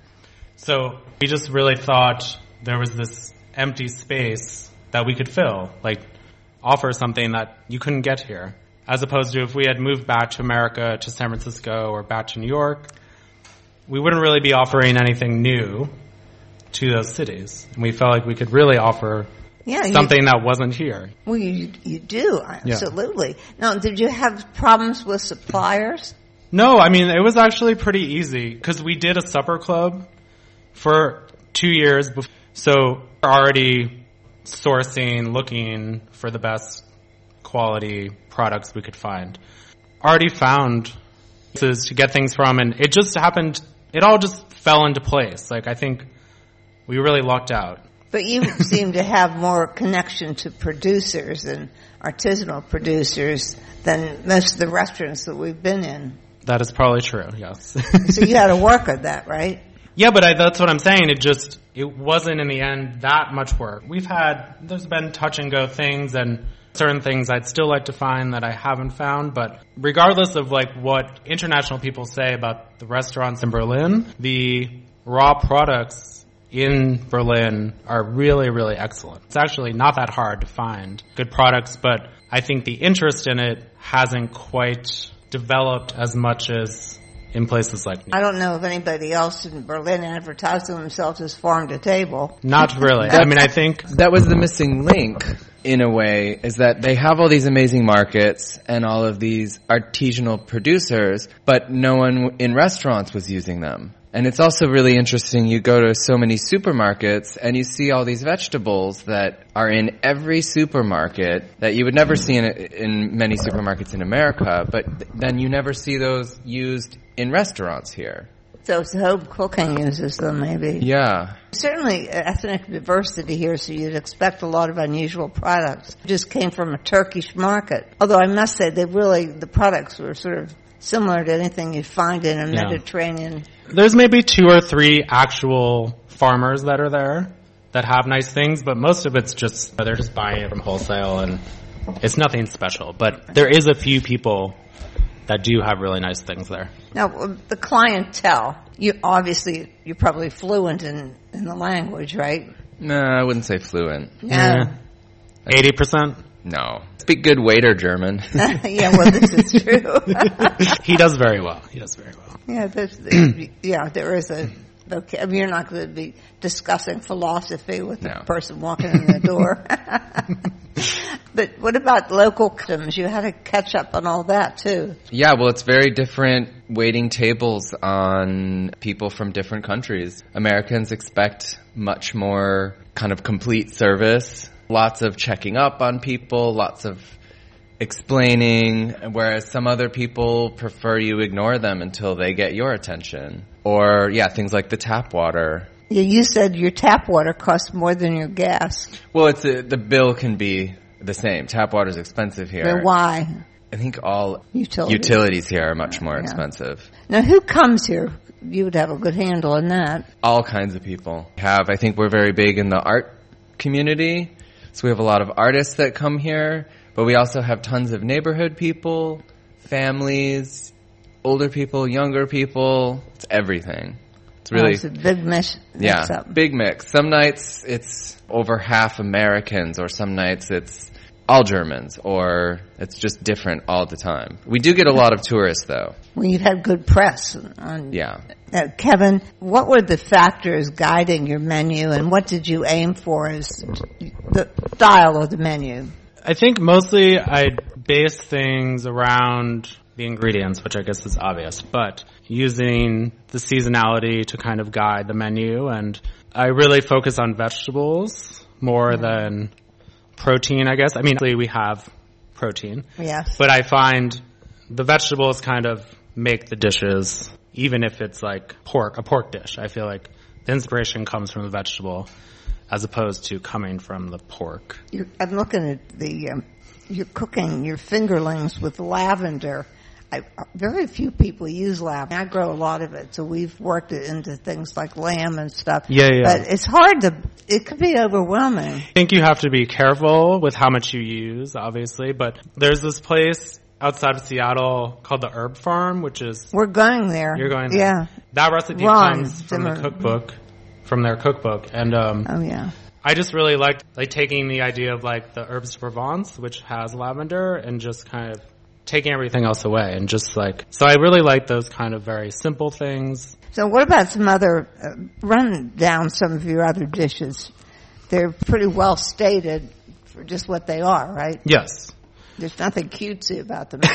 F: So we just really thought there was this empty space that we could fill, like offer something that you couldn't get here. As opposed to if we had moved back to America, to San Francisco, or back to New York, we wouldn't really be offering anything new to those cities. And we felt like we could really offer something that wasn't here.
A: Well, you do, absolutely. Yeah. Now, did you have problems with suppliers?
F: No, I mean, it was actually pretty easy because we did a supper club for 2 years before. So we're already sourcing, looking for the best quality products we could find. Already found places to get things from, and it just happened, it all just fell into place. Like, I think we really lucked out.
A: But you seem to have more connection to producers and artisanal producers than most of the restaurants that we've been in.
F: That is probably true, yes.
A: So you had to work at that, right?
F: Yeah, but that's what I'm saying. It wasn't in the end that much work. There's been touch and go things and certain things I'd still like to find that I haven't found, but regardless of like what international people say about the restaurants in Berlin, the raw products in Berlin are really, really excellent. It's actually not that hard to find good products, but I think the interest in it hasn't quite developed as much as in places like New York.
A: I don't know if anybody else in Berlin advertised themselves as farm to table.
F: Not really. I mean, I think
G: that was the missing link in a way, is that they have all these amazing markets and all of these artisanal producers, but no one in restaurants was using them. And it's also really interesting, you go to so many supermarkets and you see all these vegetables that are in every supermarket that you would never see in many supermarkets in America, but then you never see those used in restaurants here.
A: So it's home cooking uses them, maybe.
G: Yeah.
A: Certainly ethnic diversity here, so you'd expect a lot of unusual products. Just came from a Turkish market. Although I must say, the products were sort of similar to anything you'd find in a Mediterranean.
F: There's maybe 2 or 3 actual farmers that are there that have nice things, but most of it's just, they're just buying it from wholesale, and it's nothing special. But there is a few people that do have really nice things there.
A: Now, the clientele, you're probably fluent in the language, right?
G: No, I wouldn't say fluent.
A: Yeah.
F: 80%?
G: No. Speak good waiter German.
A: Yeah, well, this is true.
F: He does very well.
A: Yeah, there is a... Okay, I mean, you're not going to be discussing philosophy with the person walking in the door. But what about local customs? You had to catch up on all that, too.
G: Yeah, well, it's very different waiting tables on people from different countries. Americans expect much more kind of complete service, lots of checking up on people, lots of explaining, whereas some other people prefer you ignore them until they get your attention. Or, things like the tap water.
A: Yeah, you said your tap water costs more than your gas.
G: Well, the bill can be the same. Tap water is expensive here.
A: But why?
G: I think all
A: utilities
G: here are much more expensive.
A: Now, who comes here? You would have a good handle on that.
G: All kinds of people. I think we're very big in the art community. So we have a lot of artists that come here. But we also have tons of neighborhood people, families, older people, younger people. It's everything. It's really...
A: it's a big mix.
G: Big mix. Some nights it's over half Americans, or some nights it's all Germans, or it's just different all the time. We do get a lot of tourists, though.
A: Well, you've had good press. Kevin, what were the factors guiding your menu, and what did you aim for as the style of the menu?
F: I think mostly I base things around the ingredients, which I guess is obvious, but using the seasonality to kind of guide the menu. And I really focus on vegetables more than protein, I guess. I mean, we have protein.
A: Yes.
F: But I find the vegetables kind of make the dishes, even if it's like a pork dish. I feel like the inspiration comes from the vegetable as opposed to coming from the pork.
A: I'm looking at you're cooking your fingerlings with lavender. Very few people use lavender. I grow a lot of it, so we've worked it into things like lamb and stuff.
F: Yeah.
A: But it's hard it can be overwhelming.
F: I think you have to be careful with how much you use, obviously, but there's this place outside of Seattle called the Herb Farm, which is...
A: We're going there.
F: You're going there?
A: Yeah.
F: That recipe comes from the cookbook. From their cookbook, and I just really liked taking the idea of like the herbs de Provence, which has lavender, and just kind of taking everything else away, and just so I really like those kind of very simple things.
A: So what about some other run down some of your other dishes? They're pretty well stated for just what they are, right?
F: Yes.
A: There's nothing cutesy about them.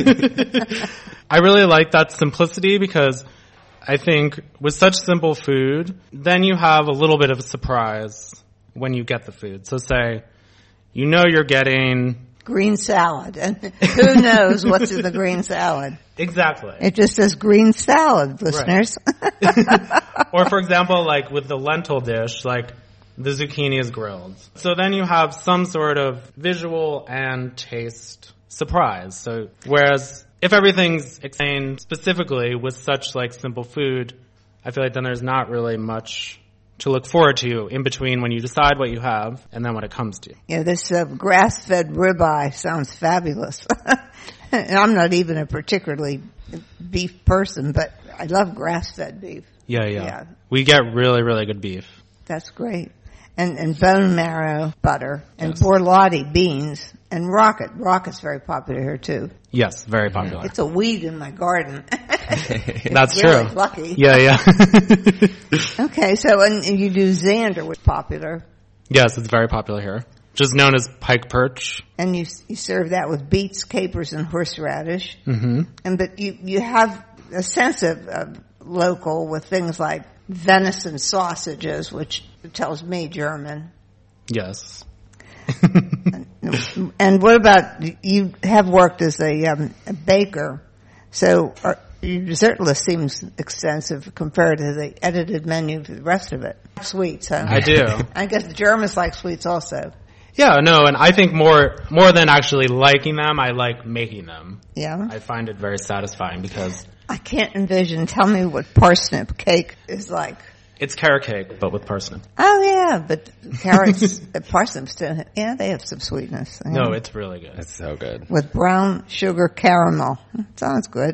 F: I really like that simplicity, because I think with such simple food, then you have a little bit of a surprise when you get the food. So say, you're getting...
A: green salad. And who knows what's in the green salad?
F: Exactly.
A: It just says green salad, listeners.
F: Right. Or for example, like with the lentil dish, like the zucchini is grilled. So then you have some sort of visual and taste surprise. So whereas... if everything's explained specifically with such like simple food, I feel like then there's not really much to look forward to in between when you decide what you have and then when it comes to.
A: Yeah, this grass-fed ribeye sounds fabulous. And I'm not even a particularly beef person, but I love grass-fed beef.
F: Yeah. We get really, really good beef.
A: That's great. And bone marrow butter and borlotti beans and rocket. Rocket's very popular here too.
F: Yes, very popular.
A: It's a weed in my garden.
F: That's
A: really
F: true.
A: Lucky.
F: Yeah.
A: Okay, so and you do Xander, which is popular.
F: Yes, it's very popular here. Just known as pike perch.
A: And you serve that with beets, capers, and horseradish.
F: Mm-hmm.
A: But you have a sense of local with things like venison sausages, which tells me German.
F: Yes.
A: And what about, you have worked as a baker, so Your dessert list seems extensive compared to the edited menu for the rest of it. Sweets, huh?
F: I do.
A: I guess the Germans like sweets also.
F: Yeah, no, and I think more than actually liking them, I like making them.
A: Yeah?
F: I find it very satisfying because
A: I can't envision. Tell me what parsnip cake is like.
F: it's carrot cake, but with parsnip.
A: Oh yeah, but carrots, parsnips too. Yeah, they have some sweetness. Yeah.
F: No, it's really good.
G: It's so good.
A: With brown sugar caramel. Sounds good.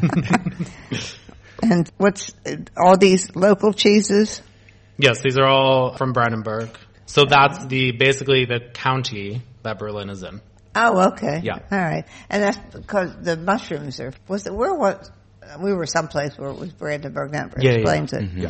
A: And what's all these local cheeses?
F: Yes, these are all from Brandenburg. So that's basically the county that Berlin is in.
A: Oh, okay.
F: Yeah.
A: All right. And that's because the mushrooms are, we were someplace where it was Brandenburg, that explains it.
F: Yeah.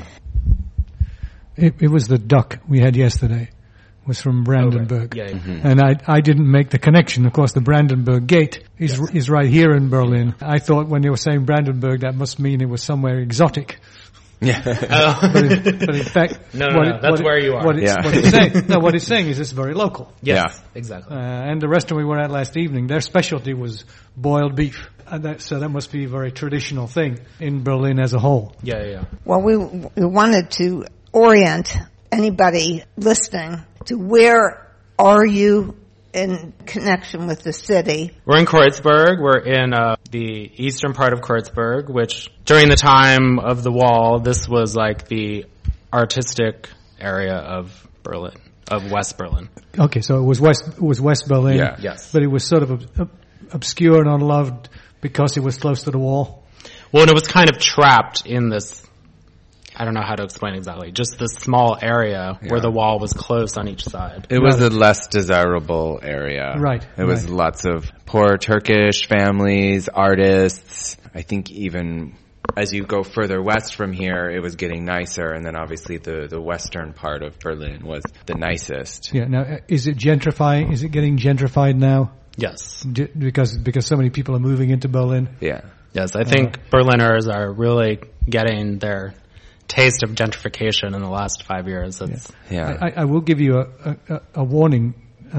B: It was the duck we had yesterday. Was from Brandenburg.
F: Okay. Yeah.
B: And I didn't make the connection. Of course, the Brandenburg Gate is right here in Berlin. I thought when they were saying Brandenburg, that must mean it was somewhere exotic.
G: Yeah.
B: But in fact,
F: No, that's where you are.
B: What it's saying is it's very local.
F: Yes,
G: Yeah.
F: exactly.
B: And the restaurant we were at last evening, their specialty was boiled beef. And so that must be a very traditional thing in Berlin as a whole.
F: Yeah.
A: Well, we wanted to orient anybody listening to where are you in connection with the city.
F: We're in Kreuzberg. We're in the eastern part of Kreuzberg, which during the time of the wall, this was like the artistic area of Berlin, of West Berlin.
B: Okay, so it was West Berlin.
G: Yeah.
F: Yes.
B: But it was sort of obscure and unloved because it was close to the wall.
F: Well, and it was kind of trapped in this, I don't know how to explain exactly, just this small area where the wall was close on each side.
G: It was a less desirable area.
B: Right.
G: It was lots of poor Turkish families, artists. I think even as you go further west from here, it was getting nicer. And then obviously the western part of Berlin was the nicest.
B: Yeah. Now, is it gentrifying? Is it getting gentrified now?
F: Yes.
B: Because so many people are moving into Berlin.
G: Yeah.
F: Yes, I think Berliners are really getting their taste of gentrification in the last 5 years.
G: Yeah.
B: I will give you a warning.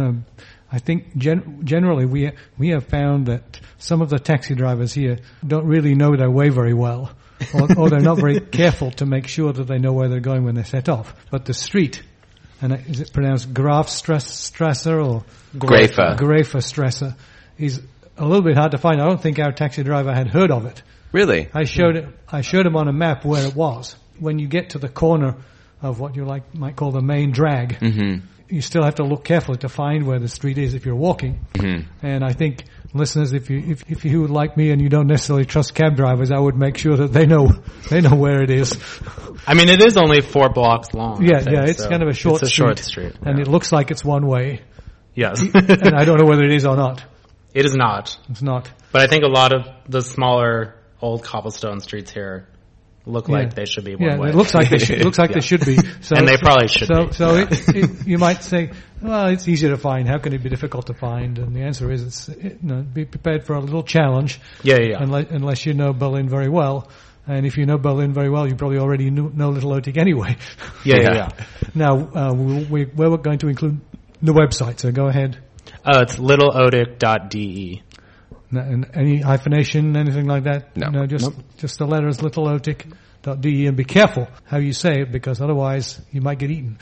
B: I think generally we have found that some of the taxi drivers here don't really know their way very well, or they're not very careful to make sure that they know where they're going when they set off. But the street, and is it pronounced Grafstrasse or Graferstrasse, is a little bit hard to find. I don't think our taxi driver had heard of it.
G: Really?
B: I showed him on a map where it was. When you get to the corner of what you might call the main drag, you still have to look carefully to find where the street is if you're walking. And I think listeners, if you like me and you don't necessarily trust cab drivers, I would make sure that they know where it is.
F: I mean, it is only 4 blocks long.
B: Yeah, it's kind of a short street.
F: Short street.
B: And it looks like it's one way.
F: Yes.
B: And I don't know whether it is or not.
F: It is not.
B: It's not.
F: But I think a lot of the smaller old cobblestone streets here look like they should be one way.
B: It looks like they should. They should be. So,
F: and they probably should be.
B: So you might say, well, it's easy to find. How can it be difficult to find? And the answer is, be prepared for a little challenge.
F: Yeah.
B: Unless you know Berlin very well. And if you know Berlin very well, you probably already know Little Otik anyway.
F: Yeah.
B: Now, we're going to include the website, so go ahead.
F: It's littleotik.de.
B: And any hyphenation, anything like that?
G: No.
B: Just the letters littleotik.de, and be careful how you say it, because otherwise you might get eaten.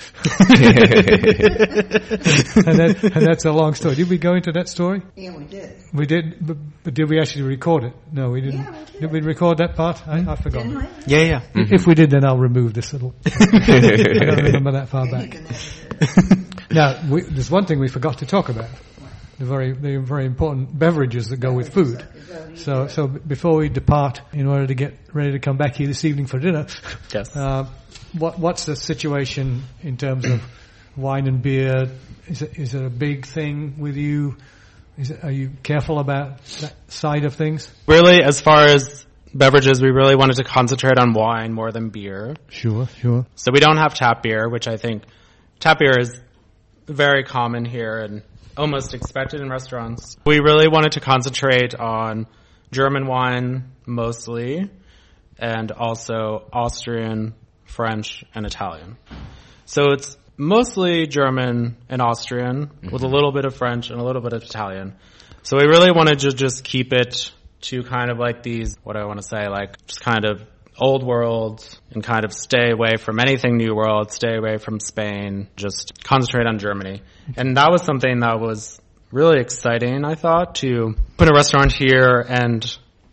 B: and that's a long story. Did we go into that story?
A: Yeah, we did.
B: We did, but did we actually record it? No, we didn't.
A: Yeah, we did.
B: Did we record that part? I forgot.
A: Didn't we?
F: Yeah.
B: If we did, then I'll remove this little. I don't remember that far back. Now, there's one thing we forgot to talk about. The very important beverages that go with food. So before we depart, in order to get ready to come back here this evening for dinner,
F: Yes.
B: What's the situation in terms of wine and beer? Is it a big thing with you? Are you careful about that side of things?
F: Really, as far as beverages, we really wanted to concentrate on wine more than beer.
B: Sure.
F: So we don't have tap beer, which I think tap beer is very common here and almost expected in restaurants. We really wanted to concentrate on German wine mostly, and also Austrian, French, and Italian. So it's mostly German and Austrian with a little bit of French and a little bit of Italian. So we really wanted to just keep it to kind of like these, what do I want to say, like just kind of old world and kind of stay away from anything new world, stay away from Spain, just concentrate on Germany. And that was something that was really exciting, I thought, to put a restaurant here and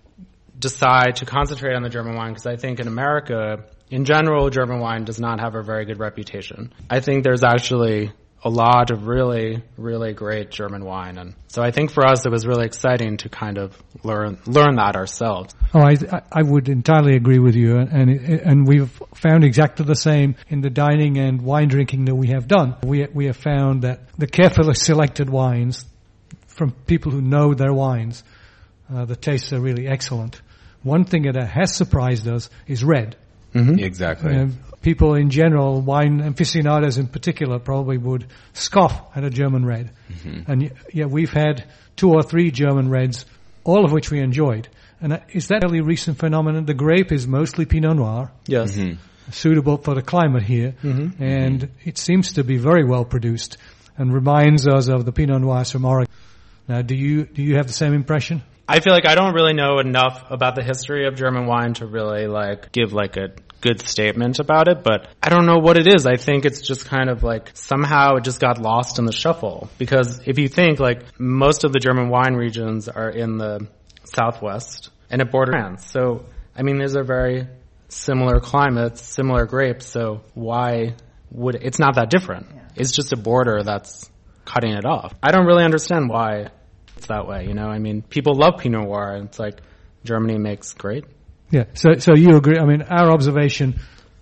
F: decide to concentrate on the German wine, because I think in America, in general, German wine does not have a very good reputation. I think there's actually a lot of really, really great German wine. And so I think for us it was really exciting to kind of learn that ourselves.
B: Oh, I would entirely agree with you, and we've found exactly the same in the dining and wine drinking that we have done. We have found that the carefully selected wines from people who know their wines, the tastes are really excellent. One thing that has surprised us is red.
G: Mm-hmm. Exactly.
B: People in general, wine aficionados in particular, probably would scoff at a German red. Mm-hmm. And yeah, we've had 2 or 3 German reds, all of which we enjoyed. And is that a fairly recent phenomenon? The grape is mostly Pinot Noir.
F: Yes.
B: Mm-hmm. Suitable for the climate here. Mm-hmm. And it seems to be very well produced and reminds us of the Pinot Noirs from Oregon. Now, do you have the same impression?
F: I feel like I don't really know enough about the history of German wine to really like give like a good statement about it, but I don't know what it is. I think it's just kind of like somehow it just got lost in the shuffle, because if you think like most of the German wine regions are in the southwest and it borders France. So, I mean, these are very similar climates, similar grapes, so why would it's not that different. Yeah. It's just a border that's cutting it off. I don't really understand why it's that way, you know? I mean, people love Pinot Noir, and it's like Germany makes great.
B: Yeah, so you agree. I mean, our observation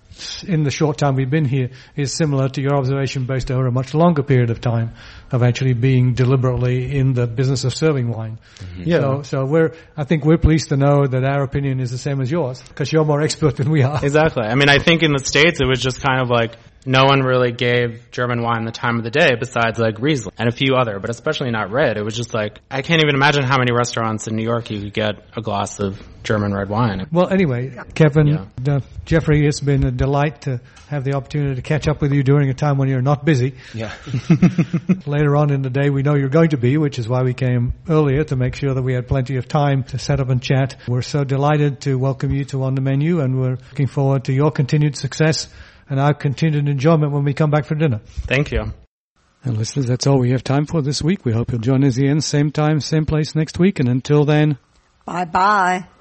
B: in the short time we've been here is similar to your observation based over a much longer period of time of actually being deliberately in the business of serving wine. Mm-hmm. Yeah. So I think we're pleased to know that our opinion is the same as yours, because you're more expert than we are.
F: Exactly. I mean, I think in the States it was just kind of like no one really gave German wine the time of the day besides like Riesling and a few other, but especially not red. It was just like, I can't even imagine how many restaurants in New York you could get a glass of German red wine.
B: Well, anyway, Kevin, Jeffrey, it's been a delight to have the opportunity to catch up with you during a time when you're not busy.
G: Yeah.
B: Later on in the day, we know you're going to be, which is why we came earlier to make sure that we had plenty of time to set up and chat. We're so delighted to welcome you to On the Menu, and we're looking forward to your continued success and our continued enjoyment when we come back for dinner.
F: Thank you.
B: And listeners, that's all we have time for this week. We hope you'll join us again, same time, same place next week. And until then,
A: bye-bye.